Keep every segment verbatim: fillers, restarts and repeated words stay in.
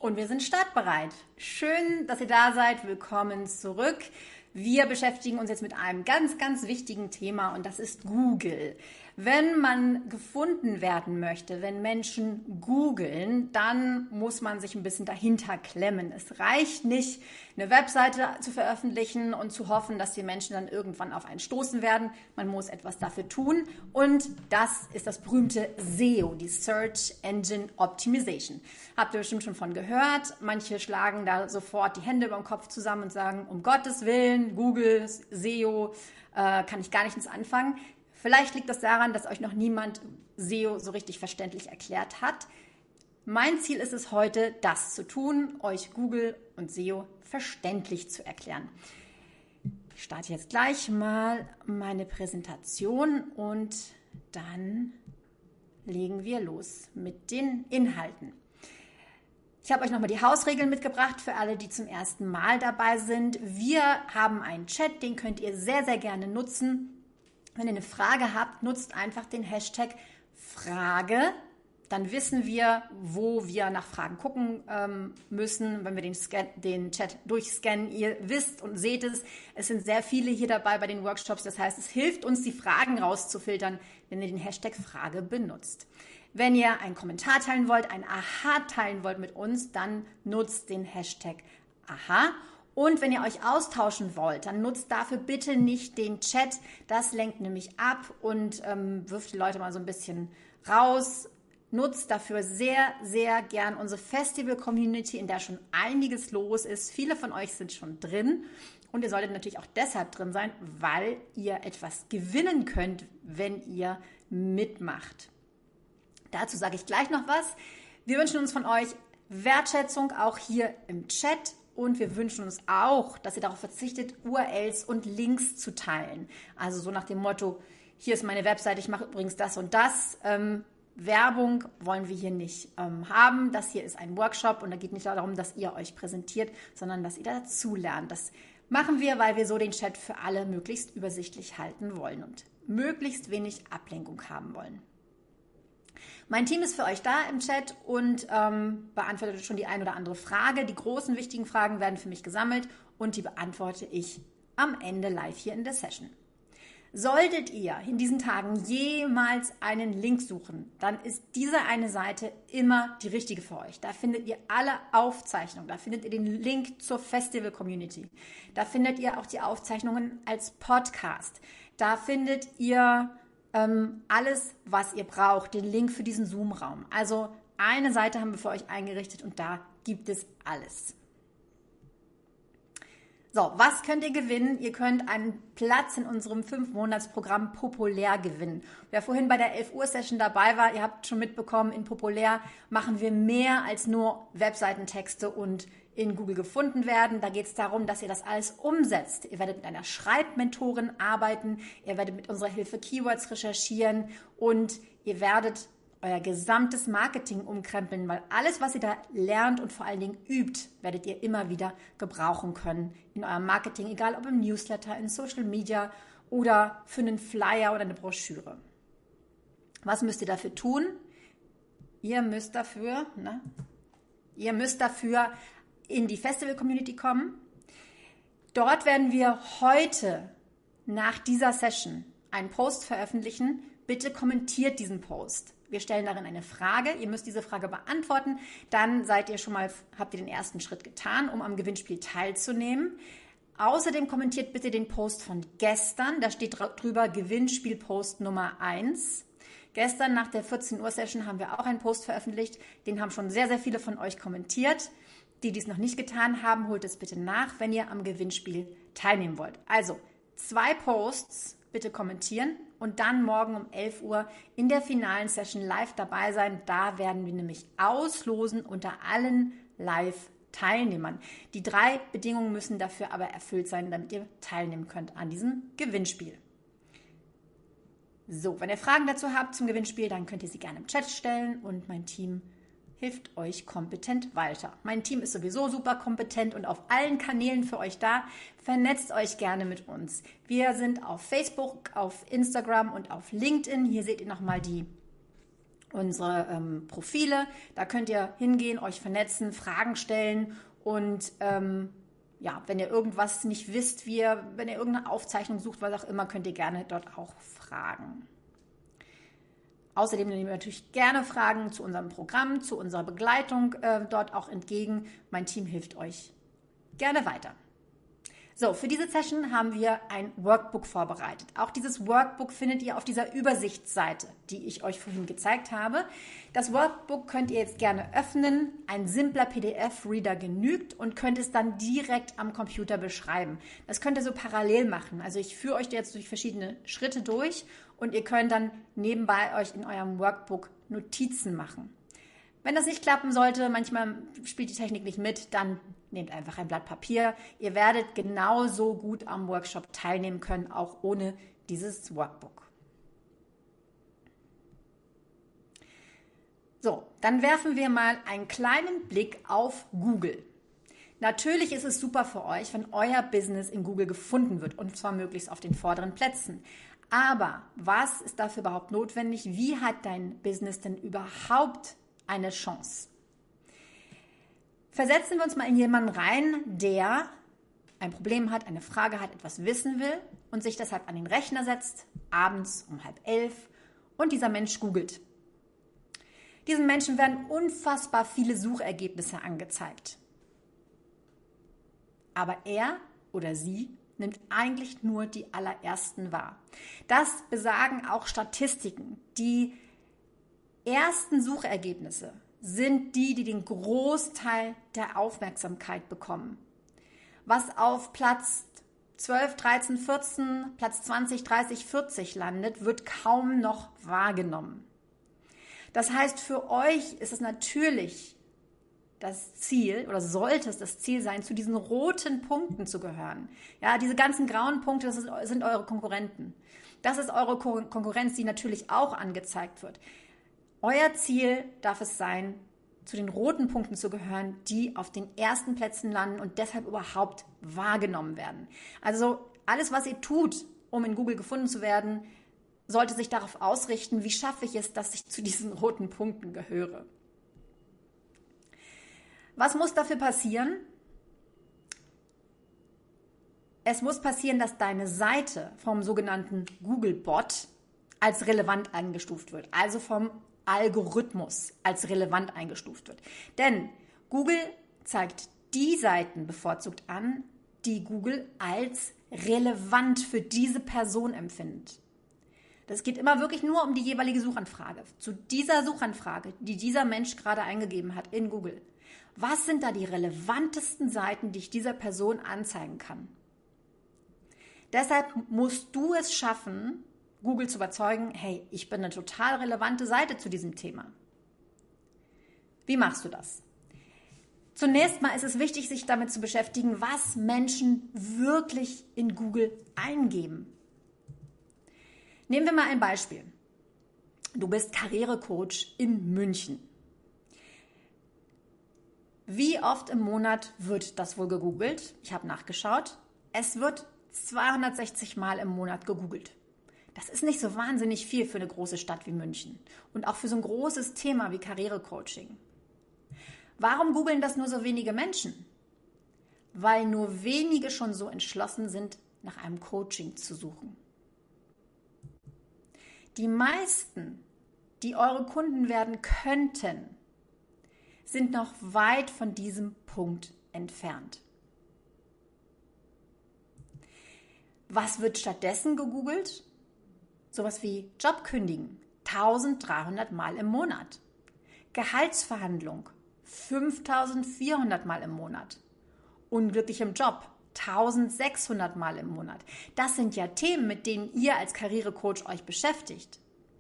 Und wir sind startbereit. Schön, dass ihr da seid. Willkommen zurück. Wir beschäftigen uns jetzt mit einem ganz, ganz wichtigen Thema und das ist Google. Wenn man gefunden werden möchte, wenn Menschen googeln, dann muss man sich ein bisschen dahinter klemmen. Es reicht nicht, eine Webseite zu veröffentlichen und zu hoffen, dass die Menschen dann irgendwann auf einen stoßen werden. Man muss etwas dafür tun und das ist das berühmte S E O, die Search Engine Optimization. Habt ihr bestimmt schon von gehört. Manche schlagen da sofort die Hände über den Kopf zusammen und sagen, um Gottes Willen, Google, S E O, äh, kann ich gar nicht ins anfangen. Vielleicht liegt das daran, dass euch noch niemand S E O so richtig verständlich erklärt hat. Mein Ziel ist es heute, das zu tun, euch Google und S E O verständlich zu erklären. Ich starte jetzt gleich mal meine Präsentation und dann legen wir los mit den Inhalten. Ich habe euch nochmal die Hausregeln mitgebracht für alle, die zum ersten Mal dabei sind. Wir haben einen Chat, den könnt ihr sehr, sehr gerne nutzen. Wenn ihr eine Frage habt, nutzt einfach den Hashtag Frage. Dann wissen wir, wo wir nach Fragen gucken ähm, müssen, wenn wir den, Scan, den Chat durchscannen. Ihr wisst und seht es, es sind sehr viele hier dabei bei den Workshops. Das heißt, es hilft uns, die Fragen rauszufiltern, wenn ihr den Hashtag Frage benutzt. Wenn ihr einen Kommentar teilen wollt, ein Aha teilen wollt mit uns, dann nutzt den Hashtag Aha. Und wenn ihr euch austauschen wollt, dann nutzt dafür bitte nicht den Chat. Das lenkt nämlich ab und ähm, wirft die Leute mal so ein bisschen raus. Nutzt dafür sehr, sehr gern unsere Festival-Community, in der schon einiges los ist. Viele von euch sind schon drin. Und ihr solltet natürlich auch deshalb drin sein, weil ihr etwas gewinnen könnt, wenn ihr mitmacht. Dazu sage ich gleich noch was. Wir wünschen uns von euch Wertschätzung auch hier im Chat. Und wir wünschen uns auch, dass ihr darauf verzichtet, U R Ls und Links zu teilen. Also so nach dem Motto, hier ist meine Webseite, ich mache übrigens das und das. Ähm, Werbung wollen wir hier nicht ähm, haben. Das hier ist ein Workshop und da geht nicht darum, dass ihr euch präsentiert, sondern dass ihr dazu lernt. Das machen wir, weil wir so den Chat für alle möglichst übersichtlich halten wollen und möglichst wenig Ablenkung haben wollen. Mein Team ist für euch da im Chat und ähm, beantwortet schon die ein oder andere Frage. Die großen, wichtigen Fragen werden für mich gesammelt und die beantworte ich am Ende live hier in der Session. Solltet ihr in diesen Tagen jemals einen Link suchen, dann ist diese eine Seite immer die richtige für euch. Da findet ihr alle Aufzeichnungen, da findet ihr den Link zur Festival-Community, da findet ihr auch die Aufzeichnungen als Podcast, da findet ihr Ähm, alles, was ihr braucht, den Link für diesen Zoom-Raum. Also eine Seite haben wir für euch eingerichtet und da gibt es alles. So, was könnt ihr gewinnen? Ihr könnt einen Platz in unserem fünf Monats Programm Populär gewinnen. Wer vorhin bei der elf Uhr Session dabei war, ihr habt schon mitbekommen, in Populär machen wir mehr als nur Webseitentexte und in Google gefunden werden. Da geht es darum, dass ihr das alles umsetzt. Ihr werdet mit einer Schreibmentorin arbeiten, ihr werdet mit unserer Hilfe Keywords recherchieren und ihr werdet euer gesamtes Marketing umkrempeln, weil alles, was ihr da lernt und vor allen Dingen übt, werdet ihr immer wieder gebrauchen können in eurem Marketing, egal ob im Newsletter, in Social Media oder für einen Flyer oder eine Broschüre. Was müsst ihr dafür tun? Ihr müsst dafür, ne? Ihr müsst dafür in die Festival-Community kommen. Dort werden wir heute nach dieser Session einen Post veröffentlichen. Bitte kommentiert diesen Post. Wir stellen darin eine Frage. Ihr müsst diese Frage beantworten. Dann seid ihr schon mal, habt ihr den ersten Schritt getan, um am Gewinnspiel teilzunehmen. Außerdem kommentiert bitte den Post von gestern. Da steht drüber Gewinnspielpost Nummer eins. Gestern nach der vierzehn Uhr Session haben wir auch einen Post veröffentlicht. Den haben schon sehr, sehr viele von euch kommentiert. Die, die es noch nicht getan haben, holt es bitte nach, wenn ihr am Gewinnspiel teilnehmen wollt. Also zwei Posts bitte kommentieren und dann morgen um elf Uhr in der finalen Session live dabei sein. Da werden wir nämlich auslosen unter allen Live-Teilnehmern. Die drei Bedingungen müssen dafür aber erfüllt sein, damit ihr teilnehmen könnt an diesem Gewinnspiel. So, wenn ihr Fragen dazu habt zum Gewinnspiel, dann könnt ihr sie gerne im Chat stellen und mein Team hilft euch kompetent weiter. Mein Team ist sowieso super kompetent und auf allen Kanälen für euch da. Vernetzt euch gerne mit uns. Wir sind auf Facebook, auf Instagram und auf LinkedIn. Hier seht ihr nochmal die unsere ähm, Profile. Da könnt ihr hingehen, euch vernetzen, Fragen stellen und ähm, ja, wenn ihr irgendwas nicht wisst, wie ihr, wenn ihr irgendeine Aufzeichnung sucht, was auch immer, könnt ihr gerne dort auch fragen. Außerdem nehmen wir natürlich gerne Fragen zu unserem Programm, zu unserer Begleitung äh, dort auch entgegen. Mein Team hilft euch gerne weiter. So, für diese Session haben wir ein Workbook vorbereitet. Auch dieses Workbook findet ihr auf dieser Übersichtsseite, die ich euch vorhin gezeigt habe. Das Workbook könnt ihr jetzt gerne öffnen. Ein simpler P D F-Reader genügt und könnt es dann direkt am Computer beschreiben. Das könnt ihr so parallel machen. Also ich führe euch jetzt durch verschiedene Schritte durch und ihr könnt dann nebenbei euch in eurem Workbook Notizen machen. Wenn das nicht klappen sollte, manchmal spielt die Technik nicht mit, dann nehmt einfach ein Blatt Papier. Ihr werdet genauso gut am Workshop teilnehmen können, auch ohne dieses Workbook. So, dann werfen wir mal einen kleinen Blick auf Google. Natürlich ist es super für euch, wenn euer Business in Google gefunden wird und zwar möglichst auf den vorderen Plätzen. Aber was ist dafür überhaupt notwendig? Wie hat dein Business denn überhaupt eine Chance? Versetzen wir uns mal in jemanden rein, der ein Problem hat, eine Frage hat, etwas wissen will und sich deshalb an den Rechner setzt, abends um halb elf und dieser Mensch googelt. Diesem Menschen werden unfassbar viele Suchergebnisse angezeigt. Aber er oder sie nimmt eigentlich nur die allerersten wahr. Das besagen auch Statistiken. Die ersten Suchergebnisse sind die, die den Großteil der Aufmerksamkeit bekommen. Was auf Platz zwölf, dreizehn, vierzehn, Platz zwanzig, dreißig, vierzig landet, wird kaum noch wahrgenommen. Das heißt, für euch ist es natürlich das Ziel oder sollte es das Ziel sein, zu diesen roten Punkten zu gehören. Ja, diese ganzen grauen Punkte, das sind eure Konkurrenten. Das ist eure Konkurrenz, die natürlich auch angezeigt wird. Euer Ziel darf es sein, zu den roten Punkten zu gehören, die auf den ersten Plätzen landen und deshalb überhaupt wahrgenommen werden. Also alles, was ihr tut, um in Google gefunden zu werden, sollte sich darauf ausrichten, wie schaffe ich es, dass ich zu diesen roten Punkten gehöre. Was muss dafür passieren? Es muss passieren, dass deine Seite vom sogenannten Google-Bot als relevant eingestuft wird, also vom Algorithmus als relevant eingestuft wird. Denn Google zeigt die Seiten bevorzugt an, die Google als relevant für diese Person empfindet. Das geht immer wirklich nur um die jeweilige Suchanfrage. Zu dieser Suchanfrage, die dieser Mensch gerade eingegeben hat in Google. Was sind da die relevantesten Seiten, die ich dieser Person anzeigen kann? Deshalb musst du es schaffen, Google zu überzeugen, hey, ich bin eine total relevante Seite zu diesem Thema. Wie machst du das? Zunächst mal ist es wichtig, sich damit zu beschäftigen, was Menschen wirklich in Google eingeben. Nehmen wir mal ein Beispiel. Du bist Karrierecoach in München. Wie oft im Monat wird das wohl gegoogelt? Ich habe nachgeschaut. Es wird zweihundertsechzig Mal im Monat gegoogelt. Das ist nicht so wahnsinnig viel für eine große Stadt wie München und auch für so ein großes Thema wie Karrierecoaching. Warum googeln das nur so wenige Menschen? Weil nur wenige schon so entschlossen sind, nach einem Coaching zu suchen. Die meisten, die eure Kunden werden könnten, sind noch weit von diesem Punkt entfernt. Was wird stattdessen gegoogelt? Sowas wie Job kündigen, eintausenddreihundert Mal im Monat. Gehaltsverhandlung, fünftausendvierhundert Mal im Monat. Unglücklich im Job, eintausendsechshundert Mal im Monat. Das sind ja Themen, mit denen ihr als Karrierecoach euch beschäftigt.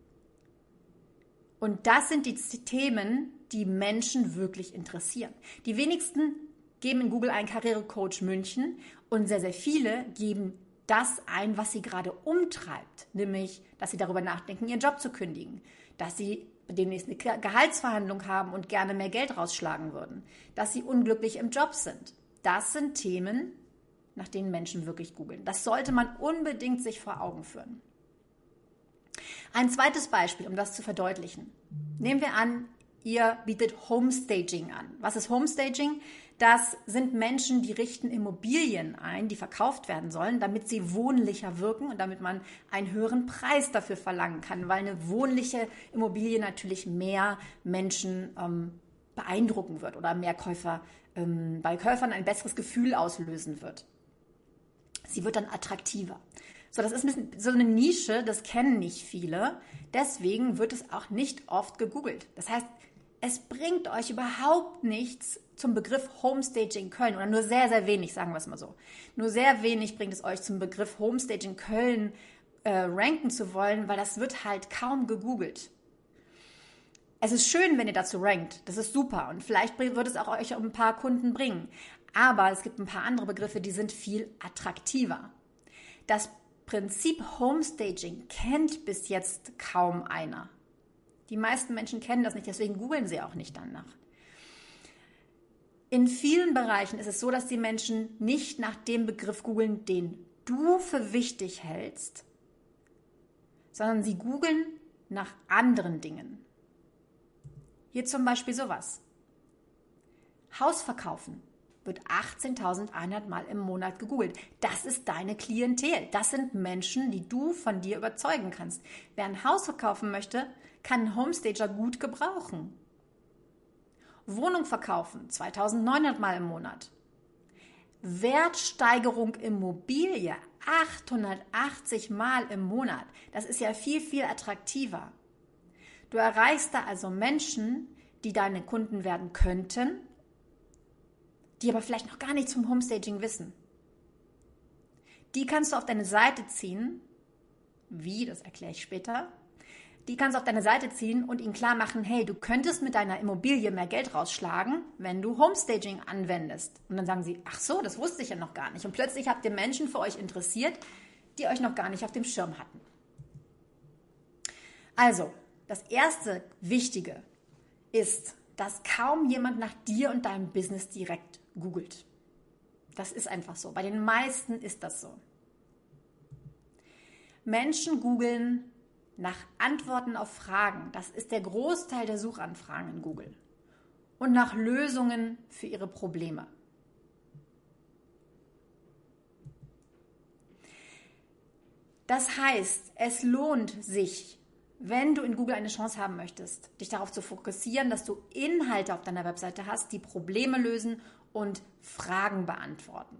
Und das sind die Themen, die Menschen wirklich interessieren. Die wenigsten geben in Google ein Karrierecoach München und sehr, sehr viele geben das ein, was sie gerade umtreibt, nämlich, dass sie darüber nachdenken, ihren Job zu kündigen, dass sie demnächst eine Gehaltsverhandlung haben und gerne mehr Geld rausschlagen würden, dass sie unglücklich im Job sind. Das sind Themen, nach denen Menschen wirklich googeln. Das sollte man unbedingt sich vor Augen führen. Ein zweites Beispiel, um das zu verdeutlichen. Nehmen wir an, ihr bietet Homestaging an. Was ist Homestaging? Das sind Menschen, die richten Immobilien ein, die verkauft werden sollen, damit sie wohnlicher wirken und damit man einen höheren Preis dafür verlangen kann, weil eine wohnliche Immobilie natürlich mehr Menschen ähm, beeindrucken wird oder mehr Käufer, ähm, bei Käufern ein besseres Gefühl auslösen wird. Sie wird dann attraktiver. So, das ist ein bisschen so eine Nische, das kennen nicht viele. Deswegen wird es auch nicht oft gegoogelt. Das heißt, es bringt euch überhaupt nichts zum Begriff Homestaging Köln oder nur sehr, sehr wenig, sagen wir es mal so. Nur sehr wenig bringt es euch zum Begriff Homestaging Köln äh, ranken zu wollen, weil das wird halt kaum gegoogelt. Es ist schön, wenn ihr dazu rankt. Das ist super und vielleicht wird es auch euch ein paar Kunden bringen. Aber es gibt ein paar andere Begriffe, die sind viel attraktiver. Das Prinzip Homestaging kennt bis jetzt kaum einer. Die meisten Menschen kennen das nicht, deswegen googeln sie auch nicht danach. In vielen Bereichen ist es so, dass die Menschen nicht nach dem Begriff googeln, den du für wichtig hältst, sondern sie googeln nach anderen Dingen. Hier zum Beispiel sowas. Haus verkaufen wird achtzehntausendeinhundert Mal im Monat gegoogelt. Das ist deine Klientel. Das sind Menschen, die du von dir überzeugen kannst. Wer ein Haus verkaufen möchte, kann einen Homestager gut gebrauchen. Wohnung verkaufen, zweitausendneunhundert Mal im Monat. Wertsteigerung Immobilie, achthundertachtzig Mal im Monat. Das ist ja viel, viel attraktiver. Du erreichst da also Menschen, die deine Kunden werden könnten, die aber vielleicht noch gar nichts vom Homestaging wissen. Die kannst du auf deine Seite ziehen. Wie, das erkläre ich später. Die kannst du auf deine Seite ziehen und ihnen klar machen, hey, du könntest mit deiner Immobilie mehr Geld rausschlagen, wenn du Homestaging anwendest. Und dann sagen sie, ach so, das wusste ich ja noch gar nicht. Und plötzlich habt ihr Menschen für euch interessiert, die euch noch gar nicht auf dem Schirm hatten. Also, das erste Wichtige ist, dass kaum jemand nach dir und deinem Business direkt googelt. Das ist einfach so. Bei den meisten ist das so. Menschen googeln nach Antworten auf Fragen. Das ist der Großteil der Suchanfragen in Google. Und nach Lösungen für ihre Probleme. Das heißt, es lohnt sich, wenn du in Google eine Chance haben möchtest, dich darauf zu fokussieren, dass du Inhalte auf deiner Webseite hast, die Probleme lösen und Fragen beantworten.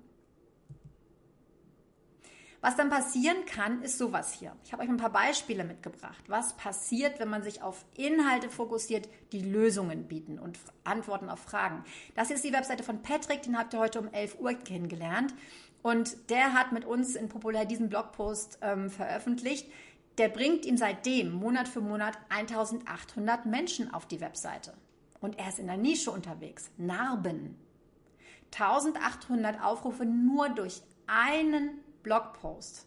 Was dann passieren kann, ist sowas hier. Ich habe euch ein paar Beispiele mitgebracht. Was passiert, wenn man sich auf Inhalte fokussiert, die Lösungen bieten und Antworten auf Fragen? Das ist die Webseite von Patrick, den habt ihr heute um elf Uhr kennengelernt. Und der hat mit uns in Populär diesen Blogpost ähm, veröffentlicht. Der bringt ihm seitdem Monat für Monat eintausendachthundert Menschen auf die Webseite. Und er ist in der Nische unterwegs. Narben. eintausendachthundert Aufrufe nur durch einen Blogpost.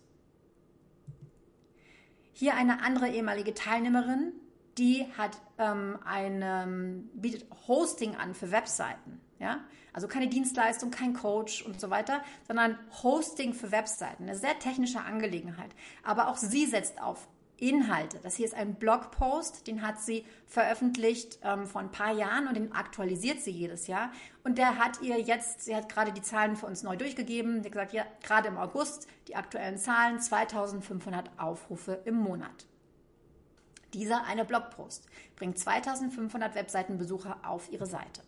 Hier eine andere ehemalige Teilnehmerin, die hat ähm, eine, bietet Hosting an für Webseiten. Ja? Also keine Dienstleistung, kein Coach und so weiter, sondern Hosting für Webseiten. Eine sehr technische Angelegenheit. Aber auch sie setzt auf Inhalte. Das hier ist ein Blogpost, den hat sie veröffentlicht ähm, vor ein paar Jahren und den aktualisiert sie jedes Jahr. Und der hat ihr jetzt, sie hat gerade die Zahlen für uns neu durchgegeben, sie hat gesagt, ja, gerade im August die aktuellen Zahlen, zweitausendfünfhundert Aufrufe im Monat. Dieser eine Blogpost bringt zweitausendfünfhundert Webseitenbesucher auf ihre Seite.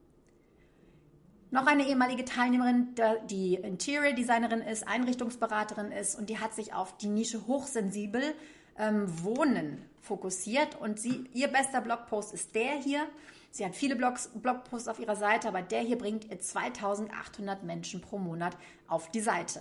Noch eine ehemalige Teilnehmerin, die Interior Designerin ist, Einrichtungsberaterin ist und die hat sich auf die Nische hochsensibel ähm, Wohnen fokussiert und sie, ihr bester Blogpost ist der hier. Sie hat viele Blogs, Blogposts auf ihrer Seite, aber der hier bringt ihr zweitausendachthundert Menschen pro Monat auf die Seite.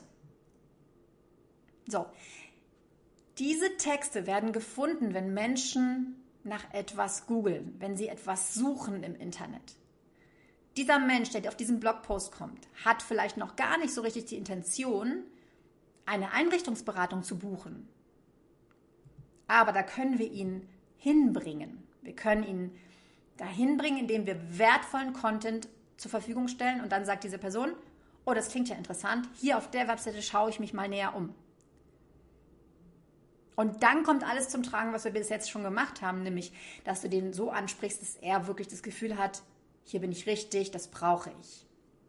So, diese Texte werden gefunden, wenn Menschen nach etwas googeln, wenn sie etwas suchen im Internet. Dieser Mensch, der auf diesen Blogpost kommt, hat vielleicht noch gar nicht so richtig die Intention, eine Einrichtungsberatung zu buchen. Aber da können wir ihn hinbringen. Wir können ihn dahin bringen, indem wir wertvollen Content zur Verfügung stellen und dann sagt diese Person, oh, das klingt ja interessant, hier auf der Webseite schaue ich mich mal näher um. Und dann kommt alles zum Tragen, was wir bis jetzt schon gemacht haben, nämlich, dass du den so ansprichst, dass er wirklich das Gefühl hat, hier bin ich richtig, das brauche ich.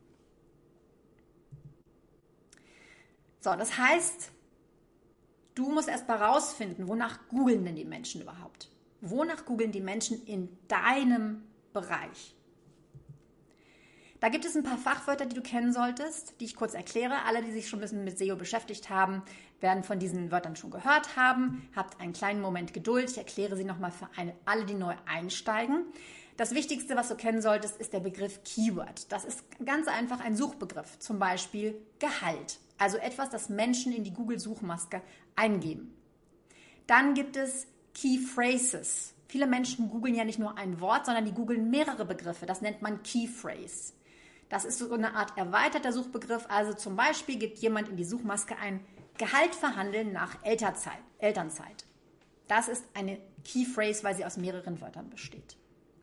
So, das heißt, du musst erst mal rausfinden, wonach googeln denn die Menschen überhaupt? Wonach googeln die Menschen in deinem Bereich? Da gibt es ein paar Fachwörter, die du kennen solltest, die ich kurz erkläre. Alle, die sich schon ein bisschen mit S E O beschäftigt haben, werden von diesen Wörtern schon gehört haben. Habt einen kleinen Moment Geduld. Ich erkläre sie nochmal für eine, alle, die neu einsteigen. Das Wichtigste, was du kennen solltest, ist der Begriff Keyword. Das ist ganz einfach ein Suchbegriff, zum Beispiel Gehalt. Also etwas, das Menschen in die Google-Suchmaske eingeben. Dann gibt es Key Phrases. Viele Menschen googeln ja nicht nur ein Wort, sondern die googeln mehrere Begriffe. Das nennt man Key Phrase. Das ist so eine Art erweiterter Suchbegriff. Also zum Beispiel gibt jemand in die Suchmaske ein Gehalt verhandeln nach Elternzeit. Elternzeit. Das ist eine Key Phrase, weil sie aus mehreren Wörtern besteht.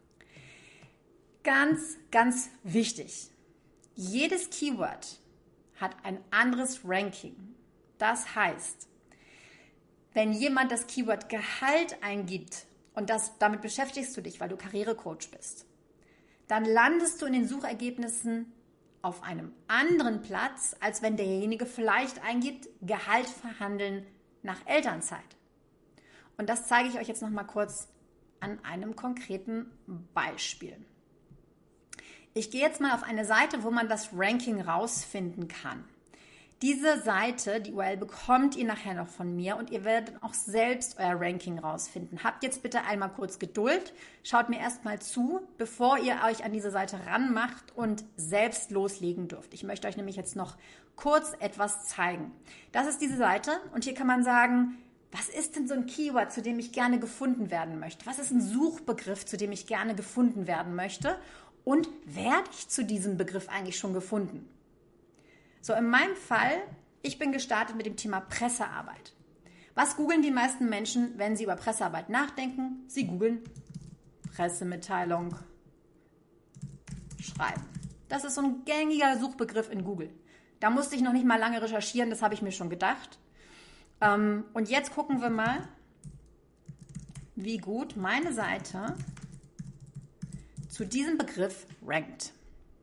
Ganz, ganz wichtig. Jedes Keyword hat ein anderes Ranking. Das heißt, wenn jemand das Keyword Gehalt eingibt und das, damit beschäftigst du dich, weil du Karrierecoach bist, dann landest du in den Suchergebnissen auf einem anderen Platz, als wenn derjenige vielleicht eingibt, Gehalt verhandeln nach Elternzeit. Und das zeige ich euch jetzt noch mal kurz an einem konkreten Beispiel. Ich gehe jetzt mal auf eine Seite, wo man das Ranking rausfinden kann. Diese Seite, die U R L, bekommt ihr nachher noch von mir und ihr werdet auch selbst euer Ranking rausfinden. Habt jetzt bitte einmal kurz Geduld, schaut mir erstmal zu, bevor ihr euch an diese Seite ranmacht und selbst loslegen dürft. Ich möchte euch nämlich jetzt noch kurz etwas zeigen. Das ist diese Seite und hier kann man sagen, was ist denn so ein Keyword, zu dem ich gerne gefunden werden möchte? Was ist ein Suchbegriff, zu dem ich gerne gefunden werden möchte? Und werde ich zu diesem Begriff eigentlich schon gefunden? So, in meinem Fall, ich bin gestartet mit dem Thema Pressearbeit. Was googeln die meisten Menschen, wenn sie über Pressearbeit nachdenken? Sie googeln Pressemitteilung schreiben. Das ist so ein gängiger Suchbegriff in Google. Da musste ich noch nicht mal lange recherchieren, das habe ich mir schon gedacht. Und jetzt gucken wir mal, wie gut meine Seite zu diesem Begriff rankt.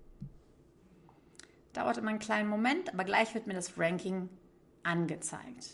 Dauert immer einen kleinen Moment, aber gleich wird mir das Ranking angezeigt.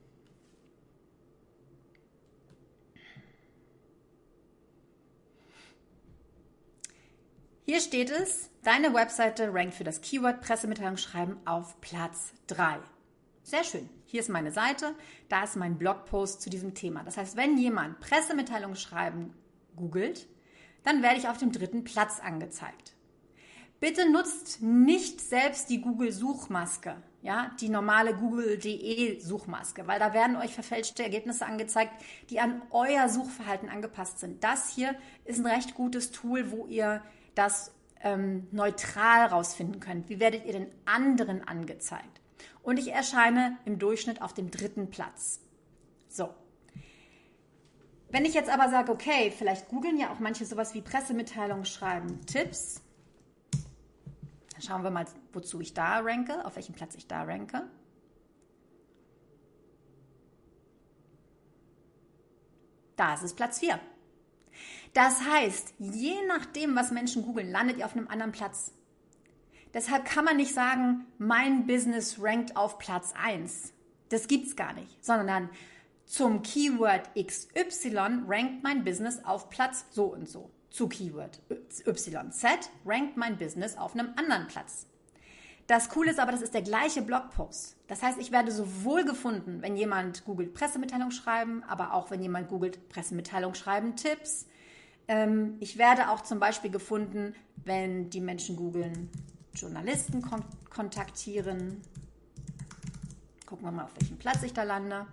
Hier steht es, deine Webseite rankt für das Keyword Pressemitteilung schreiben auf Platz drei. Sehr schön. Hier ist meine Seite, da ist mein Blogpost zu diesem Thema. Das heißt, wenn jemand Pressemitteilung schreiben googelt, dann werde ich auf dem dritten Platz angezeigt. Bitte nutzt nicht selbst die Google-Suchmaske, ja, die normale Google punkt de Suchmaske, weil da werden euch verfälschte Ergebnisse angezeigt, die an euer Suchverhalten angepasst sind. Das hier ist ein recht gutes Tool, wo ihr das ähm, neutral rausfinden könnt. Wie werdet ihr den anderen angezeigt? Und ich erscheine im Durchschnitt auf dem dritten Platz. So. Wenn ich jetzt aber sage, okay, vielleicht googeln ja auch manche sowas wie Pressemitteilungen schreiben, Tipps. Dann schauen wir mal, wozu ich da ranke, auf welchem Platz ich da ranke. Da ist es Platz vier. Das heißt, je nachdem, was Menschen googeln, landet ihr auf einem anderen Platz. Deshalb kann man nicht sagen, mein Business rankt auf Platz eins. Das gibt's gar nicht, sondern zum Keyword X Y rankt mein Business auf Platz so und so. Zu Keyword Y Z rankt mein Business auf einem anderen Platz. Das Coole ist aber, das ist der gleiche Blogpost. Das heißt, ich werde sowohl gefunden, wenn jemand googelt Pressemitteilung schreiben, aber auch wenn jemand googelt Pressemitteilung schreiben Tipps. Ich werde auch zum Beispiel gefunden, wenn die Menschen googeln Journalisten kon- kontaktieren. Gucken wir mal, auf welchem Platz ich da lande.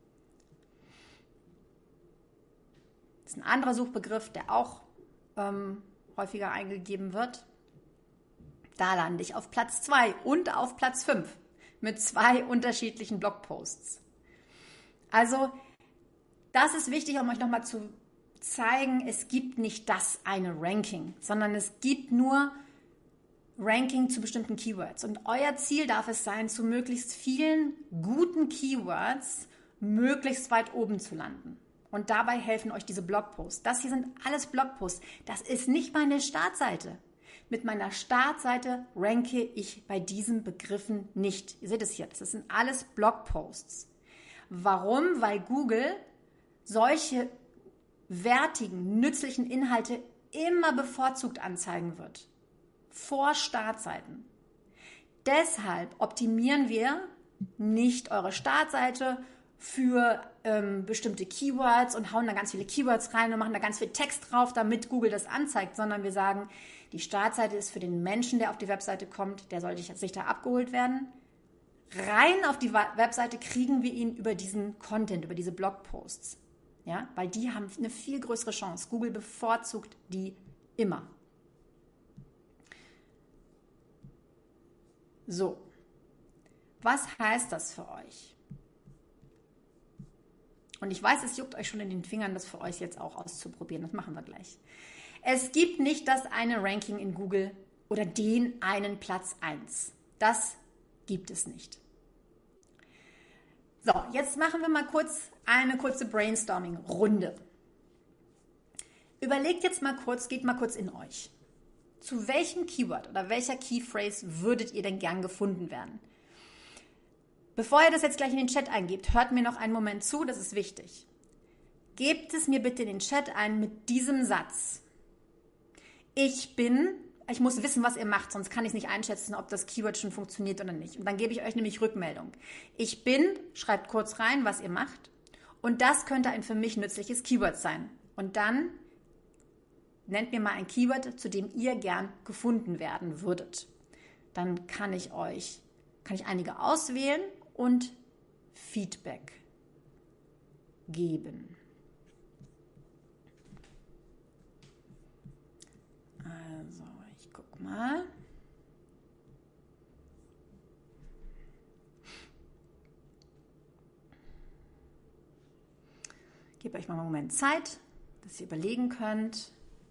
Das ist ein anderer Suchbegriff, der auch ähm, häufiger eingegeben wird. Da lande ich auf Platz zwei und auf Platz fünf mit zwei unterschiedlichen Blogposts. Also, das ist wichtig, um euch nochmal zu zeigen, es gibt nicht das eine Ranking, sondern es gibt nur Ranking zu bestimmten Keywords. Und euer Ziel darf es sein, zu möglichst vielen guten Keywords möglichst weit oben zu landen. Und dabei helfen euch diese Blogposts. Das hier sind alles Blogposts. Das ist nicht meine Startseite. Mit meiner Startseite ranke ich bei diesen Begriffen nicht. Ihr seht es hier, das sind alles Blogposts. Warum? Weil Google solche wertigen, nützlichen Inhalte immer bevorzugt anzeigen wird. Vor Startseiten. Deshalb optimieren wir nicht eure Startseite für ähm, bestimmte Keywords und hauen da ganz viele Keywords rein und machen da ganz viel Text drauf, damit Google das anzeigt, sondern wir sagen, die Startseite ist für den Menschen, der auf die Webseite kommt, der sollte sich da abgeholt werden. Rein auf die Webseite kriegen wir ihn über diesen Content, über diese Blogposts. Ja, weil die haben eine viel größere Chance. Google bevorzugt die immer. So, was heißt das für euch? Und ich weiß, es juckt euch schon in den Fingern, das für euch jetzt auch auszuprobieren. Das machen wir gleich. Es gibt nicht das eine Ranking in Google oder den einen Platz eins. Das gibt es nicht. So, jetzt machen wir mal kurz eine kurze Brainstorming-Runde. Überlegt jetzt mal kurz, geht mal kurz in euch. Zu welchem Keyword oder welcher Keyphrase würdet ihr denn gern gefunden werden? Bevor ihr das jetzt gleich in den Chat eingebt, hört mir noch einen Moment zu, das ist wichtig. Gebt es mir bitte in den Chat ein mit diesem Satz. Ich bin, ich muss wissen, was ihr macht, sonst kann ich es nicht einschätzen, ob das Keyword schon funktioniert oder nicht. Und dann gebe ich euch nämlich Rückmeldung. Ich bin, schreibt kurz rein, was ihr macht. Und das könnte ein für mich nützliches Keyword sein. Und dann nennt mir mal ein Keyword, zu dem ihr gern gefunden werden würdet. Dann kann ich euch, kann ich einige auswählen und Feedback geben. Also, ich guck mal. Ich gebe euch mal einen Moment Zeit, dass ihr überlegen könnt.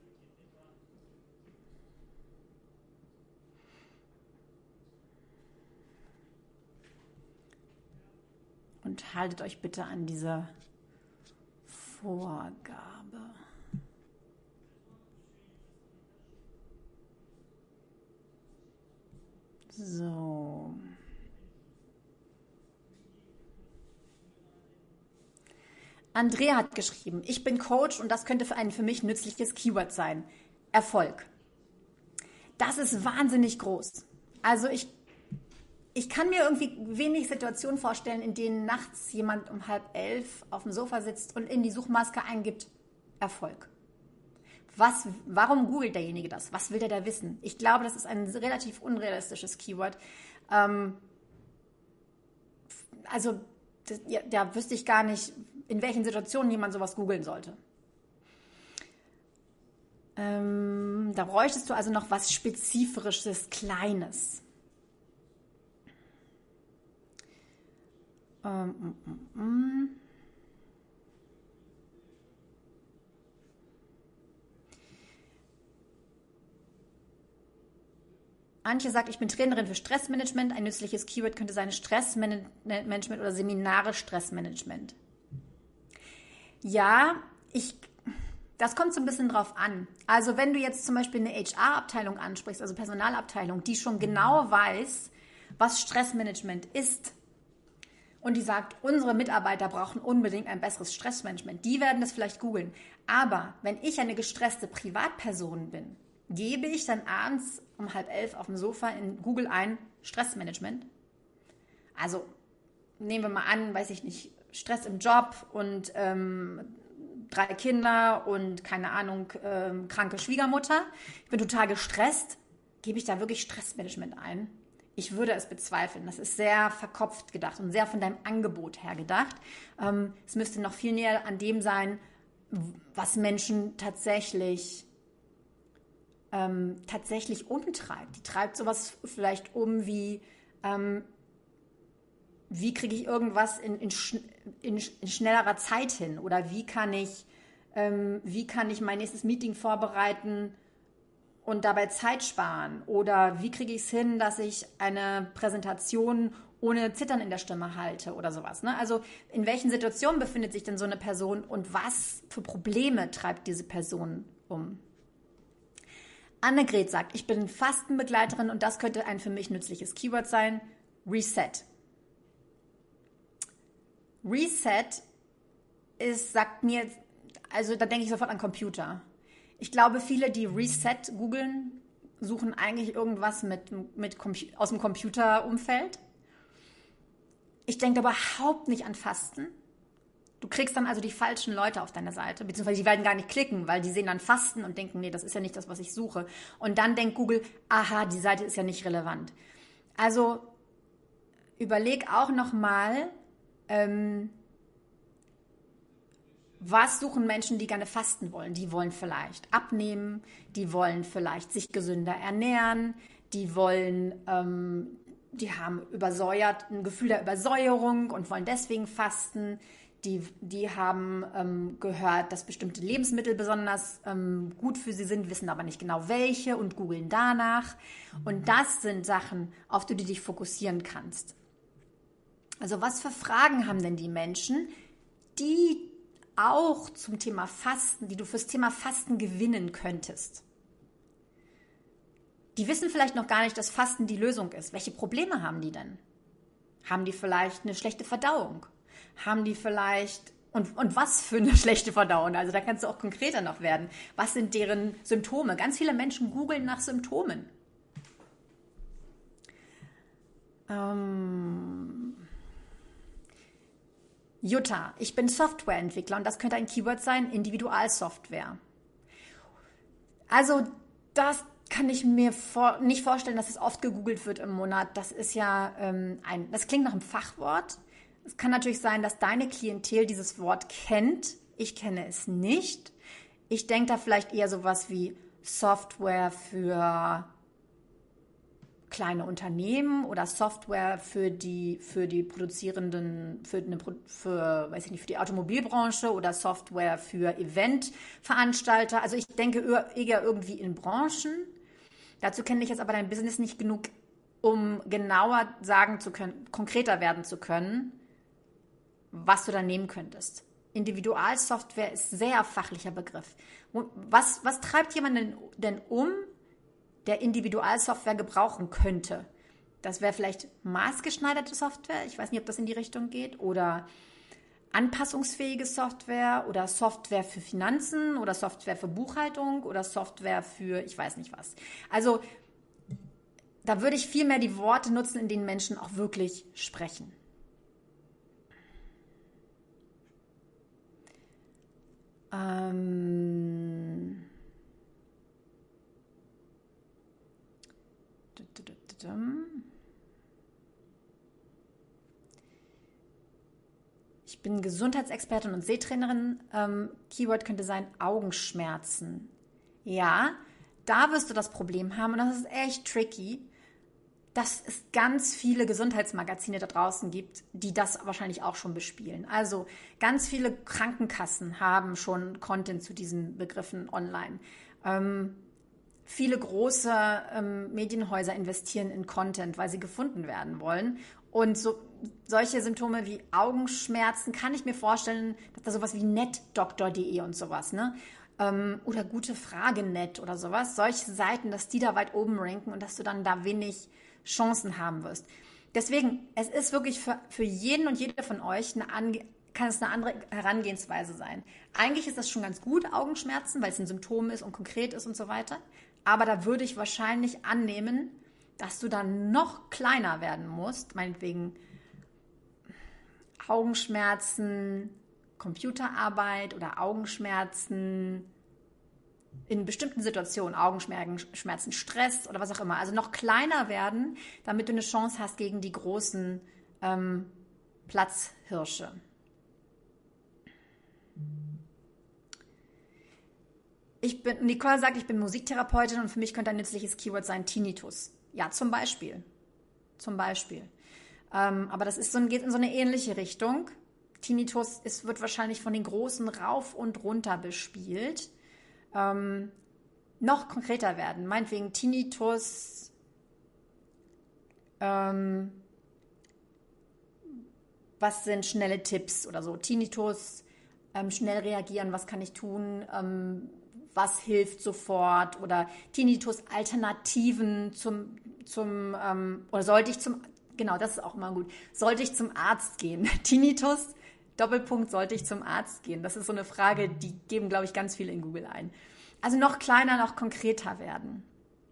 Und haltet euch bitte an diese Vorgabe. So. Andrea hat geschrieben, ich bin Coach und das könnte für ein für mich nützliches Keyword sein. Erfolg. Das ist wahnsinnig groß. Also ich Ich kann mir irgendwie wenig Situationen vorstellen, in denen nachts jemand um halb elf auf dem Sofa sitzt und in die Suchmaske eingibt, Erfolg. Was, warum googelt derjenige das? Was will der da wissen? Ich glaube, das ist ein relativ unrealistisches Keyword. Ähm, also das, ja, da wüsste ich gar nicht, in welchen Situationen jemand sowas googeln sollte. Ähm, da bräuchtest du also noch was Spezifisches, Kleines. Ähm, mm, mm, mm. Antje sagt, ich bin Trainerin für Stressmanagement. Ein nützliches Keyword könnte sein Stressmanagement oder Seminare Stressmanagement. Ja, ich, das kommt so ein bisschen drauf an. Also wenn du jetzt zum Beispiel eine H R-Abteilung ansprichst, also Personalabteilung, die schon genau weiß, was Stressmanagement ist, und die sagt, unsere Mitarbeiter brauchen unbedingt ein besseres Stressmanagement. Die werden das vielleicht googeln. Aber wenn ich eine gestresste Privatperson bin, gebe ich dann abends um halb elf auf dem Sofa in Google ein Stressmanagement? Also nehmen wir mal an, weiß ich nicht, Stress im Job und ähm, drei Kinder und keine Ahnung, ähm, kranke Schwiegermutter. Ich bin total gestresst. Gebe ich da wirklich Stressmanagement ein? Ich würde es bezweifeln. Das ist sehr verkopft gedacht und sehr von deinem Angebot her gedacht. Ähm, es müsste noch viel näher an dem sein, was Menschen tatsächlich, ähm, tatsächlich umtreibt. Die treibt sowas vielleicht um wie, ähm, wie kriege ich irgendwas in, in, in, in schnellerer Zeit hin? Oder wie kann ich, ähm, wie kann ich mein nächstes Meeting vorbereiten und dabei Zeit sparen? Oder wie kriege ich es hin, dass ich eine Präsentation ohne Zittern in der Stimme halte oder sowas. Ne? Also in welchen Situationen befindet sich denn so eine Person und was für Probleme treibt diese Person um? Annegret sagt, ich bin Fastenbegleiterin und das könnte ein für mich nützliches Keyword sein. Reset. Reset ist, sagt mir, also da denke ich sofort an Computer. Ich glaube, viele, die Reset googeln, suchen eigentlich irgendwas mit, mit Compu- aus dem Computerumfeld. Ich denke überhaupt nicht an Fasten. Du kriegst dann also die falschen Leute auf deiner Seite, beziehungsweise die werden gar nicht klicken, weil die sehen dann Fasten und denken, nee, das ist ja nicht das, was ich suche. Und dann denkt Google, aha, die Seite ist ja nicht relevant. Also überleg auch nochmal, ähm, was suchen Menschen, die gerne fasten wollen? Die wollen vielleicht abnehmen, die wollen vielleicht sich gesünder ernähren, die wollen, ähm, die haben übersäuert, ein Gefühl der Übersäuerung und wollen deswegen fasten. Die, die haben ähm, gehört, dass bestimmte Lebensmittel besonders ähm, gut für sie sind, wissen aber nicht genau welche und googeln danach. Und das sind Sachen, auf die du dich fokussieren kannst. Also was für Fragen haben denn die Menschen, die auch zum Thema Fasten, die du fürs Thema Fasten gewinnen könntest? Die wissen vielleicht noch gar nicht, dass Fasten die Lösung ist. Welche Probleme haben die denn? Haben die vielleicht eine schlechte Verdauung? Haben die vielleicht, und, und was für eine schlechte Verdauung? Also da kannst du auch konkreter noch werden. Was sind deren Symptome? Ganz viele Menschen googeln nach Symptomen. Ähm, Jutta, ich bin Softwareentwickler und das könnte ein Keyword sein, Individualsoftware. Also das kann ich mir vor, nicht vorstellen, dass es oft gegoogelt wird im Monat. Das ist ja ähm, ein, das klingt nach einem Fachwort. Es kann natürlich sein, dass deine Klientel dieses Wort kennt. Ich kenne es nicht. Ich denke da vielleicht eher sowas wie Software für kleine Unternehmen oder Software für die, für die produzierenden, für, eine, für, weiß ich nicht, für die Automobilbranche oder Software für Eventveranstalter. Also ich denke eher irgendwie in Branchen. Dazu kenne ich jetzt aber dein Business nicht genug, um genauer sagen zu können, konkreter werden zu können, was du da nehmen könntest. Individualsoftware ist ein sehr fachlicher Begriff. Was, was treibt jemanden denn um, der Individualsoftware gebrauchen könnte? Das wäre vielleicht maßgeschneiderte Software, ich weiß nicht, ob das in die Richtung geht, oder anpassungsfähige Software oder Software für Finanzen oder Software für Buchhaltung oder Software für ich weiß nicht was. Also da würde ich viel mehr die Worte nutzen, in denen Menschen auch wirklich sprechen. Ähm Ich bin Gesundheitsexpertin und Sehtrainerin. Ähm, Keyword könnte sein Augenschmerzen. Ja, da wirst du das Problem haben und das ist echt tricky, dass es ganz viele Gesundheitsmagazine da draußen gibt, die das wahrscheinlich auch schon bespielen. Also ganz viele Krankenkassen haben schon Content zu diesen Begriffen online. Ähm, viele große ähm, Medienhäuser investieren in Content, weil sie gefunden werden wollen. Und so, solche Symptome wie Augenschmerzen kann ich mir vorstellen, dass da sowas wie netdoktor punkt de und sowas, ne? Ähm, oder gute Frage Punkt net oder sowas. Solche Seiten, dass die da weit oben ranken und dass du dann da wenig Chancen haben wirst. Deswegen, es ist wirklich für, für jeden und jede von euch eine Ange kann es eine andere Herangehensweise sein. Eigentlich ist das schon ganz gut, Augenschmerzen, weil es ein Symptom ist und konkret ist und so weiter. Aber da würde ich wahrscheinlich annehmen, dass du dann noch kleiner werden musst, meinetwegen Augenschmerzen, Computerarbeit oder Augenschmerzen in bestimmten Situationen, Augenschmerzen, Stress oder was auch immer. Also noch kleiner werden, damit du eine Chance hast gegen die großen ähm, Platzhirsche. Ich bin, Nicole sagt, ich bin Musiktherapeutin und für mich könnte ein nützliches Keyword sein Tinnitus. Ja, zum Beispiel. Zum Beispiel. Ähm, aber das ist so, geht in so eine ähnliche Richtung. Tinnitus ist, wird wahrscheinlich von den Großen rauf und runter bespielt. Ähm, noch konkreter werden. Meinetwegen Tinnitus, ähm, was sind schnelle Tipps oder so? Tinnitus, ähm, schnell reagieren, was kann ich tun? Ähm, was hilft sofort? Oder Tinnitus-Alternativen zum, zum ähm, oder sollte ich zum, genau, das ist auch immer gut, sollte ich zum Arzt gehen? Tinnitus, Doppelpunkt, sollte ich zum Arzt gehen? Das ist so eine Frage, die geben, glaube ich, ganz viele in Google ein. Also noch kleiner, noch konkreter werden.